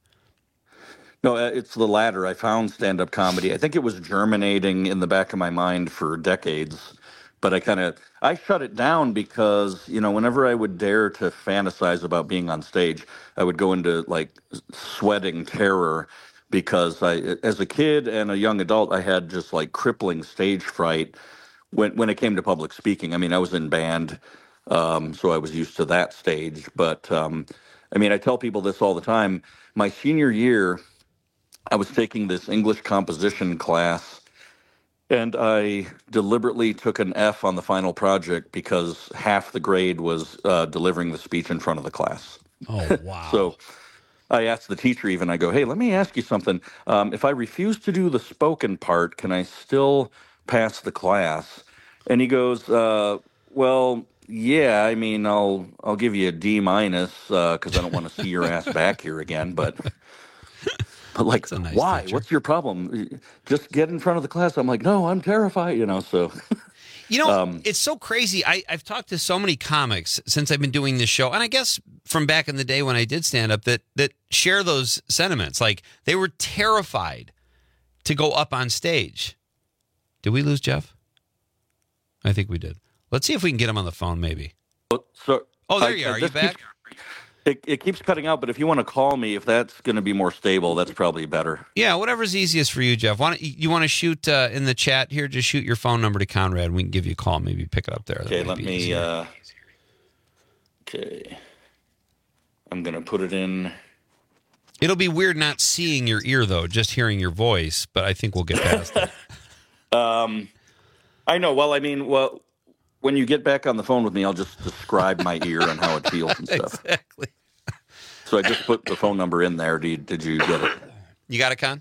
No, uh, it's the latter. I found stand-up comedy. I think it was germinating in the back of my mind for decades, but I kind of I shut it down because, you know, whenever I would dare to fantasize about being on stage, I would go into like sweating terror because I, as a kid and a young adult, I had just like crippling stage fright when when it came to public speaking. I mean, I was in band, um, so I was used to that stage. But um, I mean, I tell people this all the time. My senior year, I was taking this English composition class, and I deliberately took an F on the final project because half the grade was uh, delivering the speech in front of the class. Oh, wow. So I asked the teacher even, I go, hey, let me ask you something. Um, if I refuse to do the spoken part, can I still pass the class? And he goes, uh, well, yeah, I mean, I'll I'll give you a D minus because I don't want to see your ass back here again, but... But like, nice why? teacher. What's your problem? Just get in front of the class. I'm like, no, I'm terrified, you know, so. You know, Um, it's so crazy. I, I've talked to so many comics since I've been doing this show, and I guess from back in the day when I did stand up that that share those sentiments. Like they were terrified to go up on stage. Did we lose Jeff? I think we did. Let's see if we can get him on the phone, maybe. So, Oh, there I- you I are. You just back? keep- It, it keeps cutting out, but if you want to call me, if that's going to be more stable, that's probably better. Yeah, whatever's easiest for you, Jeff. Why don't you, you want to shoot uh, in the chat here? Just shoot your phone number to Conrad, and we can give you a call. Maybe pick it up there. That Okay, might let be me. easier. Uh, okay, I'm going to put it in. It'll be weird not seeing your ear though, just hearing your voice. But I think we'll get past that. Um, I know. Well, I mean, well, when you get back on the phone with me, I'll just describe my ear and how it feels and stuff. Exactly. So I just put the phone number in there. Did, did you get it? You got it, Con?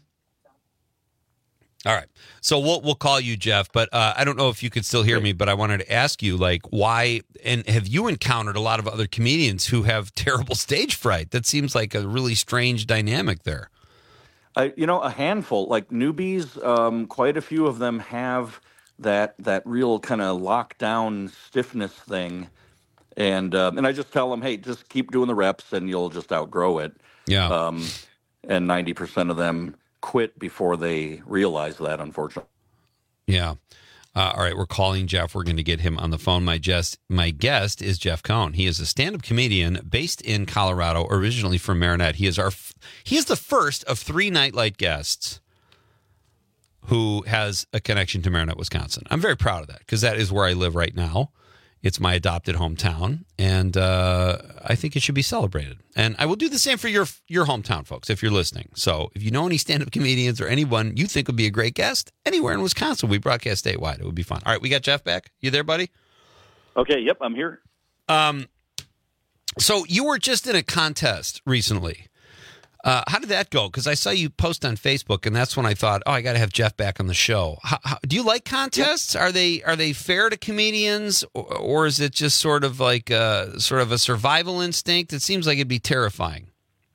All right. So we'll we'll call you, Jeff. But uh, I don't know if you could still hear me. But I wanted to ask you, like, why? And have you encountered a lot of other comedians who have terrible stage fright? That seems like a really strange dynamic there. I, you know, a handful, like newbies. Um, quite a few of them have that that real kind of lockdown stiffness thing, and um, and I just tell them, hey, just keep doing the reps, and you'll just outgrow it. Yeah. Um, and ninety percent of them quit before they realize that, unfortunately. Yeah. Uh, all right, we're calling Jeff. We're going to get him on the phone. My guest, my guest is Jeff Cohn. He is a stand-up comedian based in Colorado, originally from Marinette. He is our, he is the first of three Nightlight guests who has a connection to Marinette, Wisconsin. I'm very proud of that because that is where I live right now. It's my adopted hometown, and uh, I think it should be celebrated. And I will do the same for your your hometown, folks, if you're listening. So if you know any stand-up comedians or anyone you think would be a great guest, anywhere in Wisconsin, we broadcast statewide. It would be fun. All right, we got Jeff back. You there, buddy? Okay, yep, I'm here. Um, so you were just in a contest recently. Uh, how did that go? Because I saw you post on Facebook, and that's when I thought, oh, I got to have Jeff back on the show. How, how, do you like contests? Yeah. Are they are they fair to comedians, or, or is it just sort of like a, sort of a survival instinct? It seems like it'd be terrifying.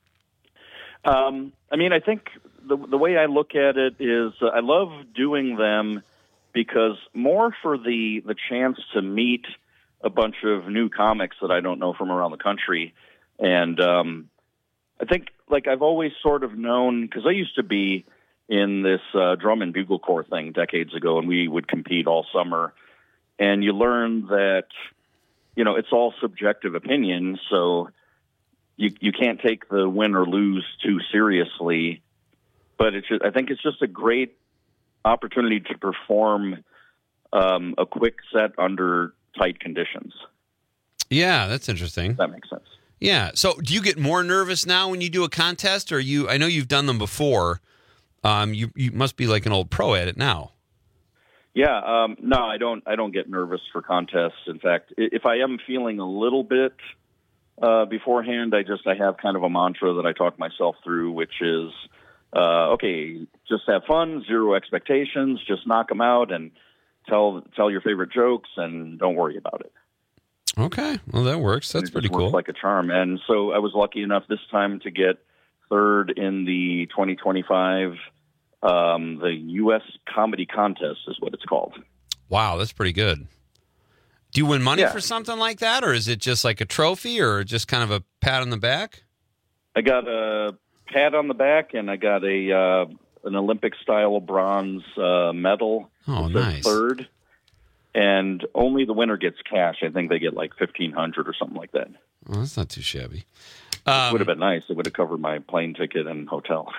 Um, I mean, I think the the way I look at it is uh, I love doing them because more for the the chance to meet a bunch of new comics that I don't know from around the country, and um, I think. Like I've always sort of known, because I used to be in this uh, drum and bugle corps thing decades ago, and we would compete all summer. And you learn that, you know, it's all subjective opinion, so you you can't take the win or lose too seriously. But it's just, I think it's just a great opportunity to perform um, a quick set under tight conditions. Yeah, that's interesting. If that makes sense. Yeah. So do you get more nervous now when you do a contest, or you, I know you've done them before. Um, you, you must be like an old pro at it now. Yeah. Um, no, I don't, I don't get nervous for contests. In fact, if I am feeling a little bit uh, beforehand, I just, I have kind of a mantra that I talk myself through, which is, uh, okay, just have fun, zero expectations, just knock them out and tell, tell your favorite jokes and don't worry about it. Okay, well, that works. That's pretty cool. Like a charm. And so I was lucky enough this time to get third in the twenty twenty-five, um, the U S Comedy Contest is what it's called. Wow, that's pretty good. Do you win money Yeah. for something like that, or is it just like a trophy, or just kind of a pat on the back? I got a pat on the back, and I got a uh, an Olympic-style bronze uh, medal. Oh, It says nice. Third. And only the winner gets cash. I think they get like fifteen hundred dollars or something like that. Well, that's not too shabby. It Um, would have been nice. It would have covered my plane ticket and hotel.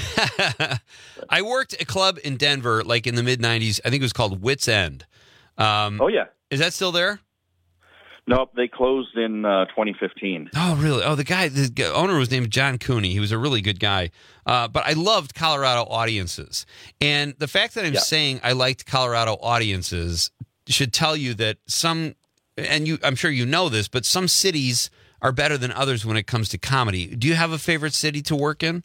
I worked at a club in Denver, like in the mid nineties. I think it was called Wits End. Um, oh, yeah. Is that still there? Nope, they closed in uh, twenty fifteen. Oh, really? Oh, the guy, the g- owner was named John Cooney. He was a really good guy. Uh, but I loved Colorado audiences. And the fact that I'm Yeah. saying I liked Colorado audiences should tell you that some, and you, I'm sure you know this, but some cities are better than others when it comes to comedy. Do you have a favorite city to work in?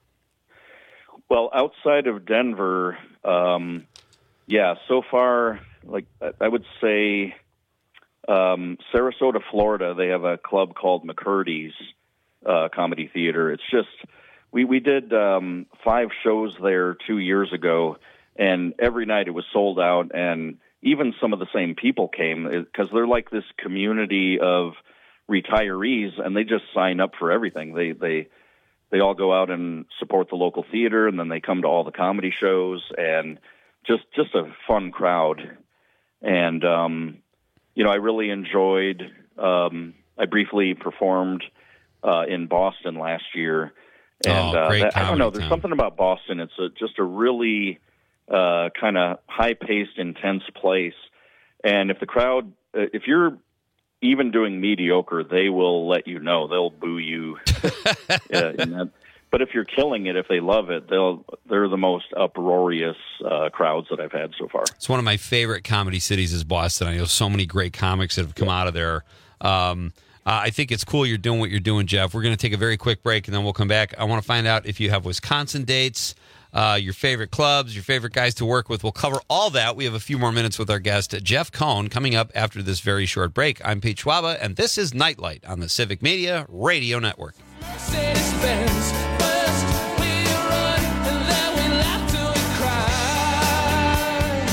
Well, outside of Denver, um, yeah, so far, like I- I would say um, Sarasota, Florida, they have a club called McCurdy's uh, Comedy Theater. It's just, we, we did um, five shows there two years ago, and every night it was sold out, and even some of the same people came because they're like this community of retirees, and they just sign up for everything. They they they all go out and support the local theater, and then they come to all the comedy shows, and just just a fun crowd. And um, you know, I really enjoyed. Um, I briefly performed uh, in Boston last year, and Oh, great uh, that, I don't know. comedy There's town. something about Boston. It's a, just a really uh, kind of high-paced, intense place. And if the crowd, uh, if you're even doing mediocre, they will let you know. They'll boo you. uh, in that. But if you're killing it, if they love it, they'll they're the most uproarious uh, crowds that I've had so far. It's one of my favorite comedy cities is Boston. I know so many great comics that have come out of there. Um, uh, I think it's cool you're doing what you're doing, Jeff. We're going to take a very quick break, and then we'll come back. I want to find out if you have Wisconsin dates, uh, your favorite clubs, your favorite guys to work with. We'll cover all that. We have a few more minutes with our guest, Jeff Cohn, coming up after this very short break. I'm Pete Schwaba, and this is Nightlight on the Civic Media Radio Network. Mercedes-Benz. First we run, and then we laugh till we cry.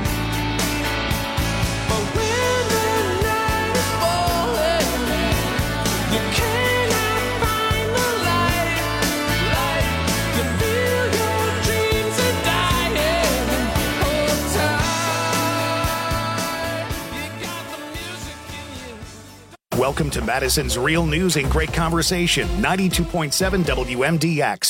But when the night is falling, you cannot find the light. Light to feel your dreams are dying. Hold tight. You got the music in you. Welcome to Madison's Real News and Great Conversation, ninety-two point seven W M D X.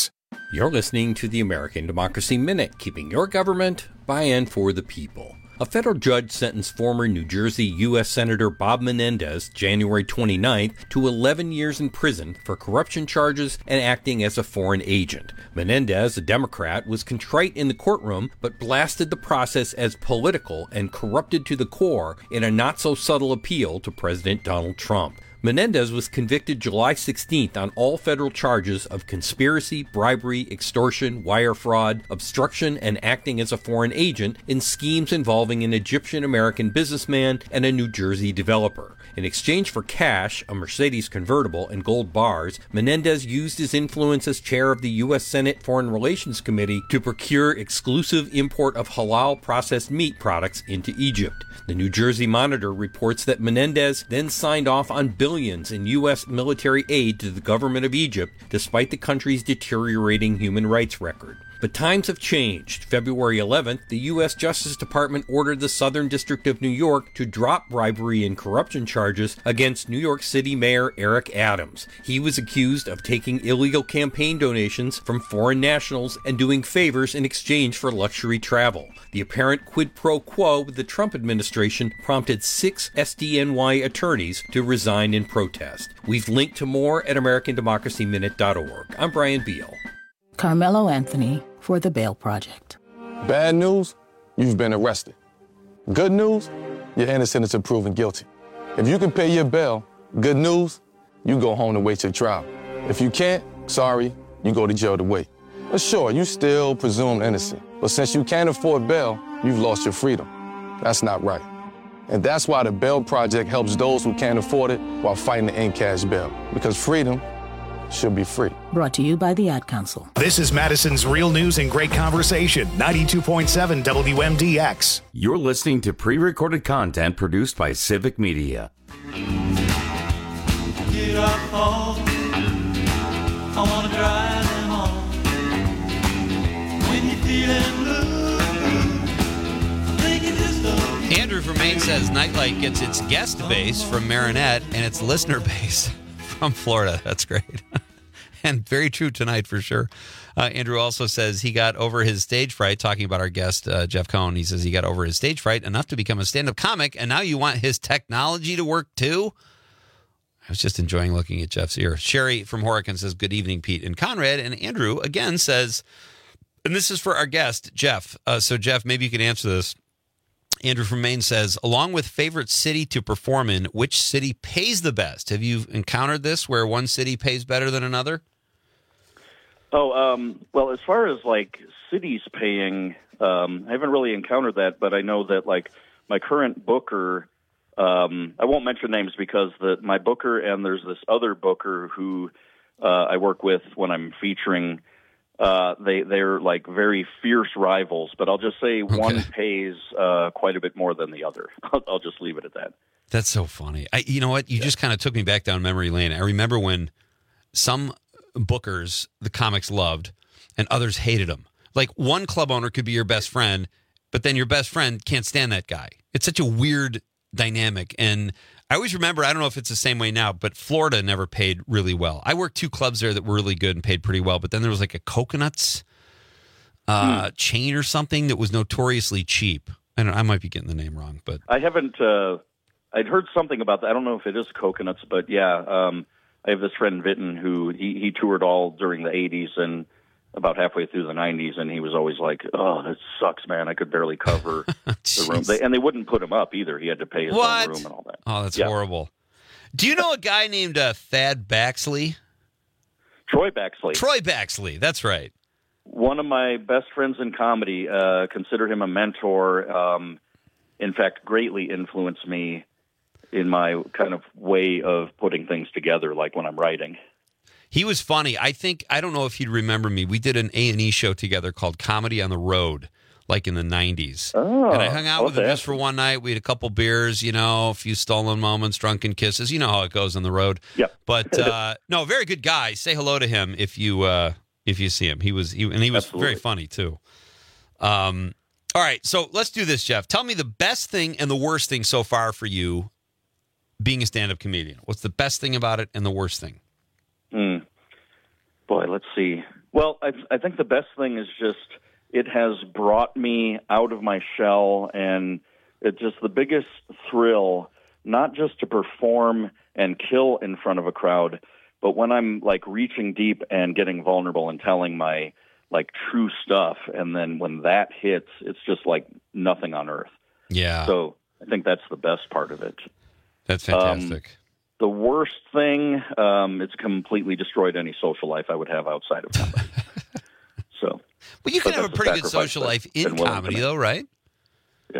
You're listening to the American Democracy Minute, keeping your government by and for the people. A federal judge sentenced former New Jersey U S Senator Bob Menendez January twenty-ninth to eleven years in prison for corruption charges and acting as a foreign agent. Menendez, a Democrat, was contrite in the courtroom but blasted the process as political and corrupted to the core in a not-so-subtle appeal to President Donald Trump. Menendez was convicted July sixteenth on all federal charges of conspiracy, bribery, extortion, wire fraud, obstruction, and acting as a foreign agent in schemes involving an Egyptian-American businessman and a New Jersey developer. In exchange for cash, a Mercedes convertible, and gold bars, Menendez used his influence as chair of the U S Senate Foreign Relations Committee to procure exclusive import of halal processed meat products into Egypt. The New Jersey Monitor reports that Menendez then signed off on billions in U S military aid to the government of Egypt, despite the country's deteriorating human rights record. But times have changed. February eleventh, the U S Justice Department ordered the Southern District of New York to drop bribery and corruption charges against New York City Mayor Eric Adams. He was accused of taking illegal campaign donations from foreign nationals and doing favors in exchange for luxury travel. The apparent quid pro quo with the Trump administration prompted six S D N Y attorneys to resign in protest. We've linked to more at American Democracy Minute dot org. I'm Brian Beal. Carmelo Anthony for the Bail Project. Bad news, you've been arrested. Good news, you're innocent until proven guilty. If you can pay your bail, good news, you go home to wait your trial. If you can't, sorry, you go to jail to wait. But sure, you still presumed innocent. But since you can't afford bail, you've lost your freedom. That's not right. And that's why the Bail Project helps those who can't afford it while fighting to end cash bail. Because freedom should be free. Brought to you by the Ad Council. This is Madison's Real News and Great Conversation, ninety-two point seven W M D X. You're listening to pre-recorded content produced by Civic Media. Get up home. I want to drive them home. When you're feeling blue, think it is the Andrew from Maine says Nightlight gets its guest base from Marinette and its listener base from Florida. That's great. And very true tonight for sure. Uh, Andrew also says he got over his stage fright, talking about our guest, uh, Jeff Cohn. He says he got over his stage fright enough to become a stand-up comic, and now you want his technology to work too? I was just enjoying looking at Jeff's ear. Sherry from Horicon says, good evening, Pete and Conrad. And Andrew, again, says, and this is for our guest, Jeff. Uh, so, Jeff, maybe you can answer this. Andrew from Maine says, along with favorite city to perform in, which city pays the best? Have you encountered this where one city pays better than another? Oh, um, well, as far as like cities paying, um, I haven't really encountered that, but I know that like my current booker, um, I won't mention names because the my booker and there's this other booker who uh, I work with when I'm featuring. Uh, they, they're like very fierce rivals, but I'll just say okay. One pays uh, quite a bit more than the other. I'll, I'll just leave it at that. That's so funny. I, you know what? You yeah. just kind of took me back down memory lane. I remember when some bookers the comics loved and others hated them. Like one club owner could be your best friend, but then your best friend can't stand that guy. It's such a weird dynamic. And I always remember, I don't know if it's the same way now, but Florida never paid really well. I worked two clubs there that were really good and paid pretty well, but then there was like a Coconuts uh, hmm. chain or something that was notoriously cheap. I don't I might be getting the name wrong, but I haven't, uh, I'd heard something about that. I don't know if it is Coconuts, but yeah, um, I have this friend Vitten who he, he toured all during the eighties and about halfway through the nineties, and he was always like, oh, that sucks, man. I could barely cover the room. They, and they wouldn't put him up either. He had to pay his what? own room and all that. Oh, that's yeah. horrible. Do you know a guy named uh, Thad Baxley? Troy Baxley. Troy Baxley, that's right. One of my best friends in comedy, uh, consider him a mentor, um, in fact, greatly influenced me in my kind of way of putting things together, like when I'm writing. He was funny. I think, I don't know if he'd remember me. We did an A and E show together called Comedy on the Road, like in the nineties. Oh, and I hung out with him just for one night. We had a couple beers, you know, a few stolen moments, drunken kisses. You know how it goes on the road. Yep. But, uh, no, very good guy. Say hello to him if you uh, if you see him. He was, he, and he was Absolutely. very funny, too. Um, all right, so let's do this, Jeff. Tell me the best thing and the worst thing so far for you being a stand-up comedian. What's the best thing about it and the worst thing? Hmm. Boy, let's see. Well, I, I think the best thing is just it has brought me out of my shell, and it's just the biggest thrill, not just to perform and kill in front of a crowd, but when I'm like reaching deep and getting vulnerable and telling my like true stuff, and then when that hits, it's just like nothing on earth. Yeah. So I think that's the best part of it. That's fantastic. Um, the worst thing, um, it's completely destroyed any social life I would have outside of comedy. So, well, you can but have a that's pretty good sacrifice social I've life in been willing to comedy, make. though, right? Yeah.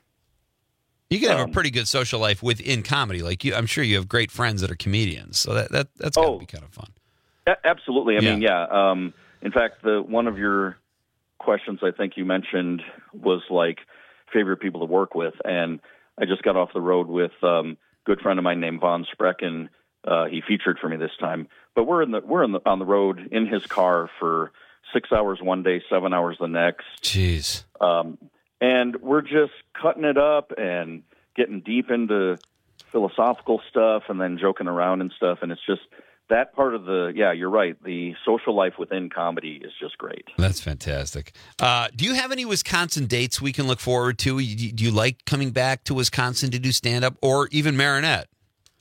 You can have Um, a pretty good social life within comedy. Like you, I'm sure you have great friends that are comedians, so that, that that's got to Oh. be kind of fun. A- absolutely. I Yeah. mean, yeah. Um, in fact, the one of your questions I think you mentioned was like favorite people to work with, and I just got off the road with um, a good friend of mine named Von Sprecken. Uh, he featured for me this time, but we're in the we're in the, on the road in his car for six hours one day, seven hours the next. Jeez. Um, and we're just cutting it up and getting deep into philosophical stuff, and then joking around and stuff, and it's just. That part of the, yeah, you're right. The social life within comedy is just great. That's fantastic. Uh, do you have any Wisconsin dates we can look forward to? You- Do you like coming back to Wisconsin to do stand-up, or even Marinette?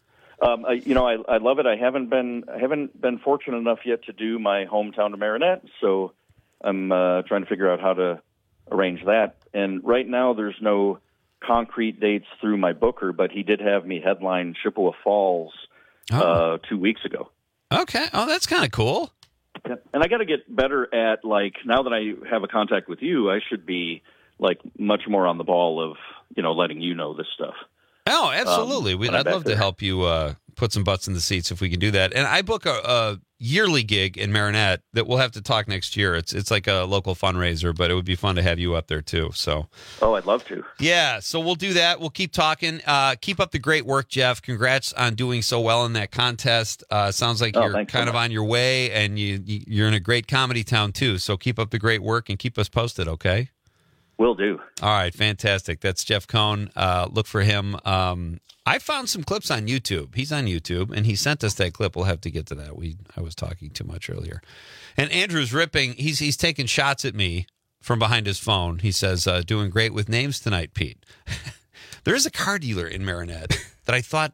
Um, I, you know, I, I love it. I haven't been, I haven't been fortunate enough yet to do my hometown to Marinette, so I'm uh, trying to figure out how to arrange that. And right now, there's no concrete dates through my booker, but he did have me headline Chippewa Falls Oh. uh, two weeks ago. Okay. Oh, that's kind of cool. Yeah. And I got to get better at, like, now that I have a contact with you, I should be, like, much more on the ball of, you know, letting you know this stuff. Oh, absolutely. Um, we, when I'm I'd back love to there. help you uh, put some butts in the seats if we can do that. And I book a, a yearly gig in Marinette that we'll have to talk next year. It's it's like a local fundraiser, but it would be fun to have you up there too. So, Oh, I'd love to. yeah, so we'll do that. We'll keep talking. Uh, keep up the great work, Jeff. Congrats on doing so well in that contest. Uh, sounds like Oh, you're thanks so kind of much. on your way, and you, you you're in a great comedy town too. So keep up the great work and keep us posted, okay? Will do. All right, fantastic. That's Jeff Cohn. Uh, look for him. Um, I found some clips on YouTube. He's on YouTube, and he sent us that clip. We'll have to get to that. We I was talking too much earlier. And Andrew's ripping. He's he's taking shots at me from behind his phone. He says, uh, "Doing great with names tonight, Pete." There is a car dealer in Marinette that I thought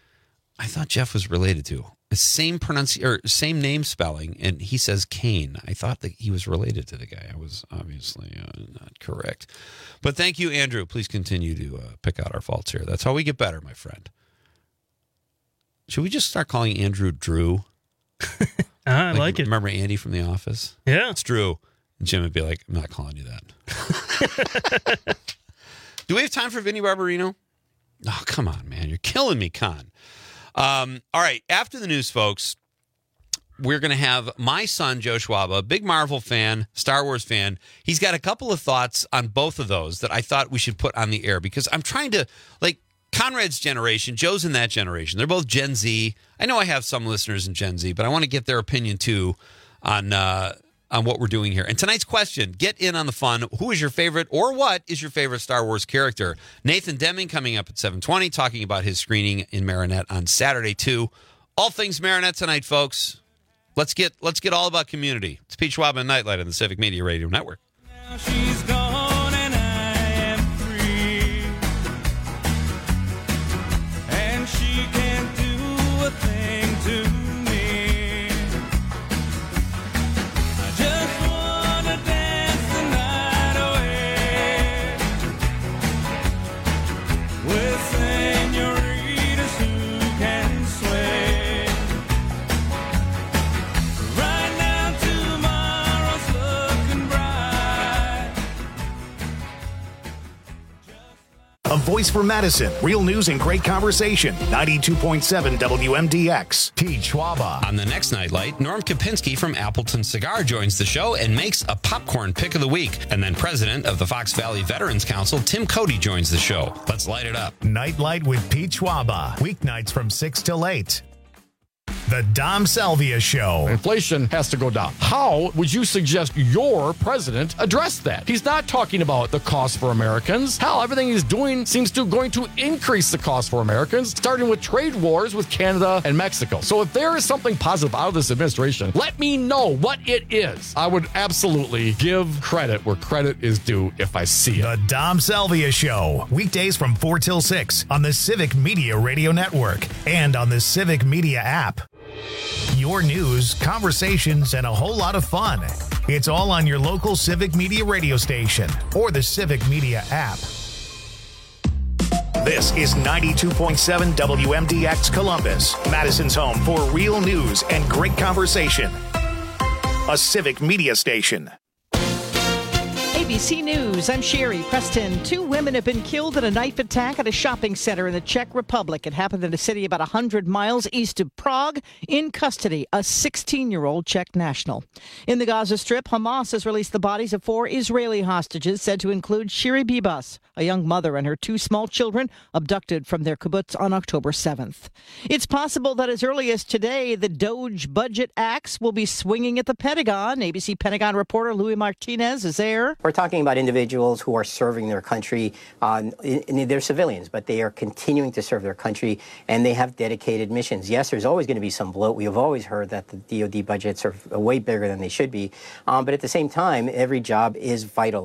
I thought Jeff was related to. The same pronunci- or same name spelling, and he says Kane. I thought that he was related to the guy. I was obviously uh, not correct. But thank you, Andrew. Please continue to uh, pick out our faults here. That's how we get better, my friend. Should we just start calling Andrew Drew? I like it. Remember Andy from The Office? Yeah. It's Drew. And Jim would be like, I'm not calling you that. Do we have time for Vinny Barbarino? Oh, come on, man. You're killing me, Con. Um, all right. After the news, folks, we're going to have my son, Joe Schwaba, a big Marvel fan, Star Wars fan. He's got a couple of thoughts on both of those that I thought we should put on the air because I'm trying to, like, Conrad's generation, Joe's in that generation. They're both Gen Z. I know I have some listeners in Gen Z, but I want to get their opinion, too, on uh, on what we're doing here. And tonight's question, get in on the fun. Who is your favorite or what is your favorite Star Wars character? Nathan Deming coming up at seven twenty, talking about his screening in Marinette on Saturday, too. All things Marinette tonight, folks. Let's get let's get all about community. It's Pete Schwab and Nightlight on the Civic Media Radio Network. Now she's gone and I am free, and she can't do a thing to me. I just wanna dance the night away with senoritas who can sway. Right now tomorrow's looking bright. A voice for Madison. Real news and great conversation. ninety-two point seven W M D X. Pete Schwaba. On the next Nightlight, Norm Kopinski from Appleton Cigar joins the show and makes a popcorn pick of the week. And then president of the Fox Valley Veterans Council, Tim Cody, joins the show. Let's light it up. Nightlight with Pete Schwaba. Weeknights from six till eight. The Dom Salvia Show. Inflation has to go down. How would you suggest your president address that? He's not talking about the cost for Americans. Hell, everything he's doing seems to going to increase the cost for Americans, starting with trade wars with Canada and Mexico. So if there is something positive out of this administration, let me know what it is. I would absolutely give credit where credit is due if I see it. The Dom Salvia Show. Weekdays from four till six on the Civic Media Radio Network and on the Civic Media app. Your news, conversations, and a whole lot of fun. It's all on your local Civic Media radio station or the Civic Media app. This is ninety-two point seven W M D X Columbus, Madison's home for real news and great conversation. A Civic Media station. A B C News, I'm Sherry Preston. Two women have been killed in a knife attack at a shopping center in the Czech Republic. It happened in a city about one hundred miles east of Prague. In custody, a sixteen-year-old Czech national. In the Gaza Strip, Hamas has released the bodies of four Israeli hostages, said to include Shiri Bibas, a young mother and her two small children, abducted from their kibbutz on October seventh. It's possible that as early as today, the DOGE budget axe will be swinging at the Pentagon. A B C Pentagon reporter Louis Martinez is there. We're talking about individuals who are serving their country. Uh, they're civilians, but they are continuing to serve their country, and they have dedicated missions. Yes, there's always going to be some bloat. We have always heard that the D O D budgets are way bigger than they should be. Um, but at the same time, every job is vital.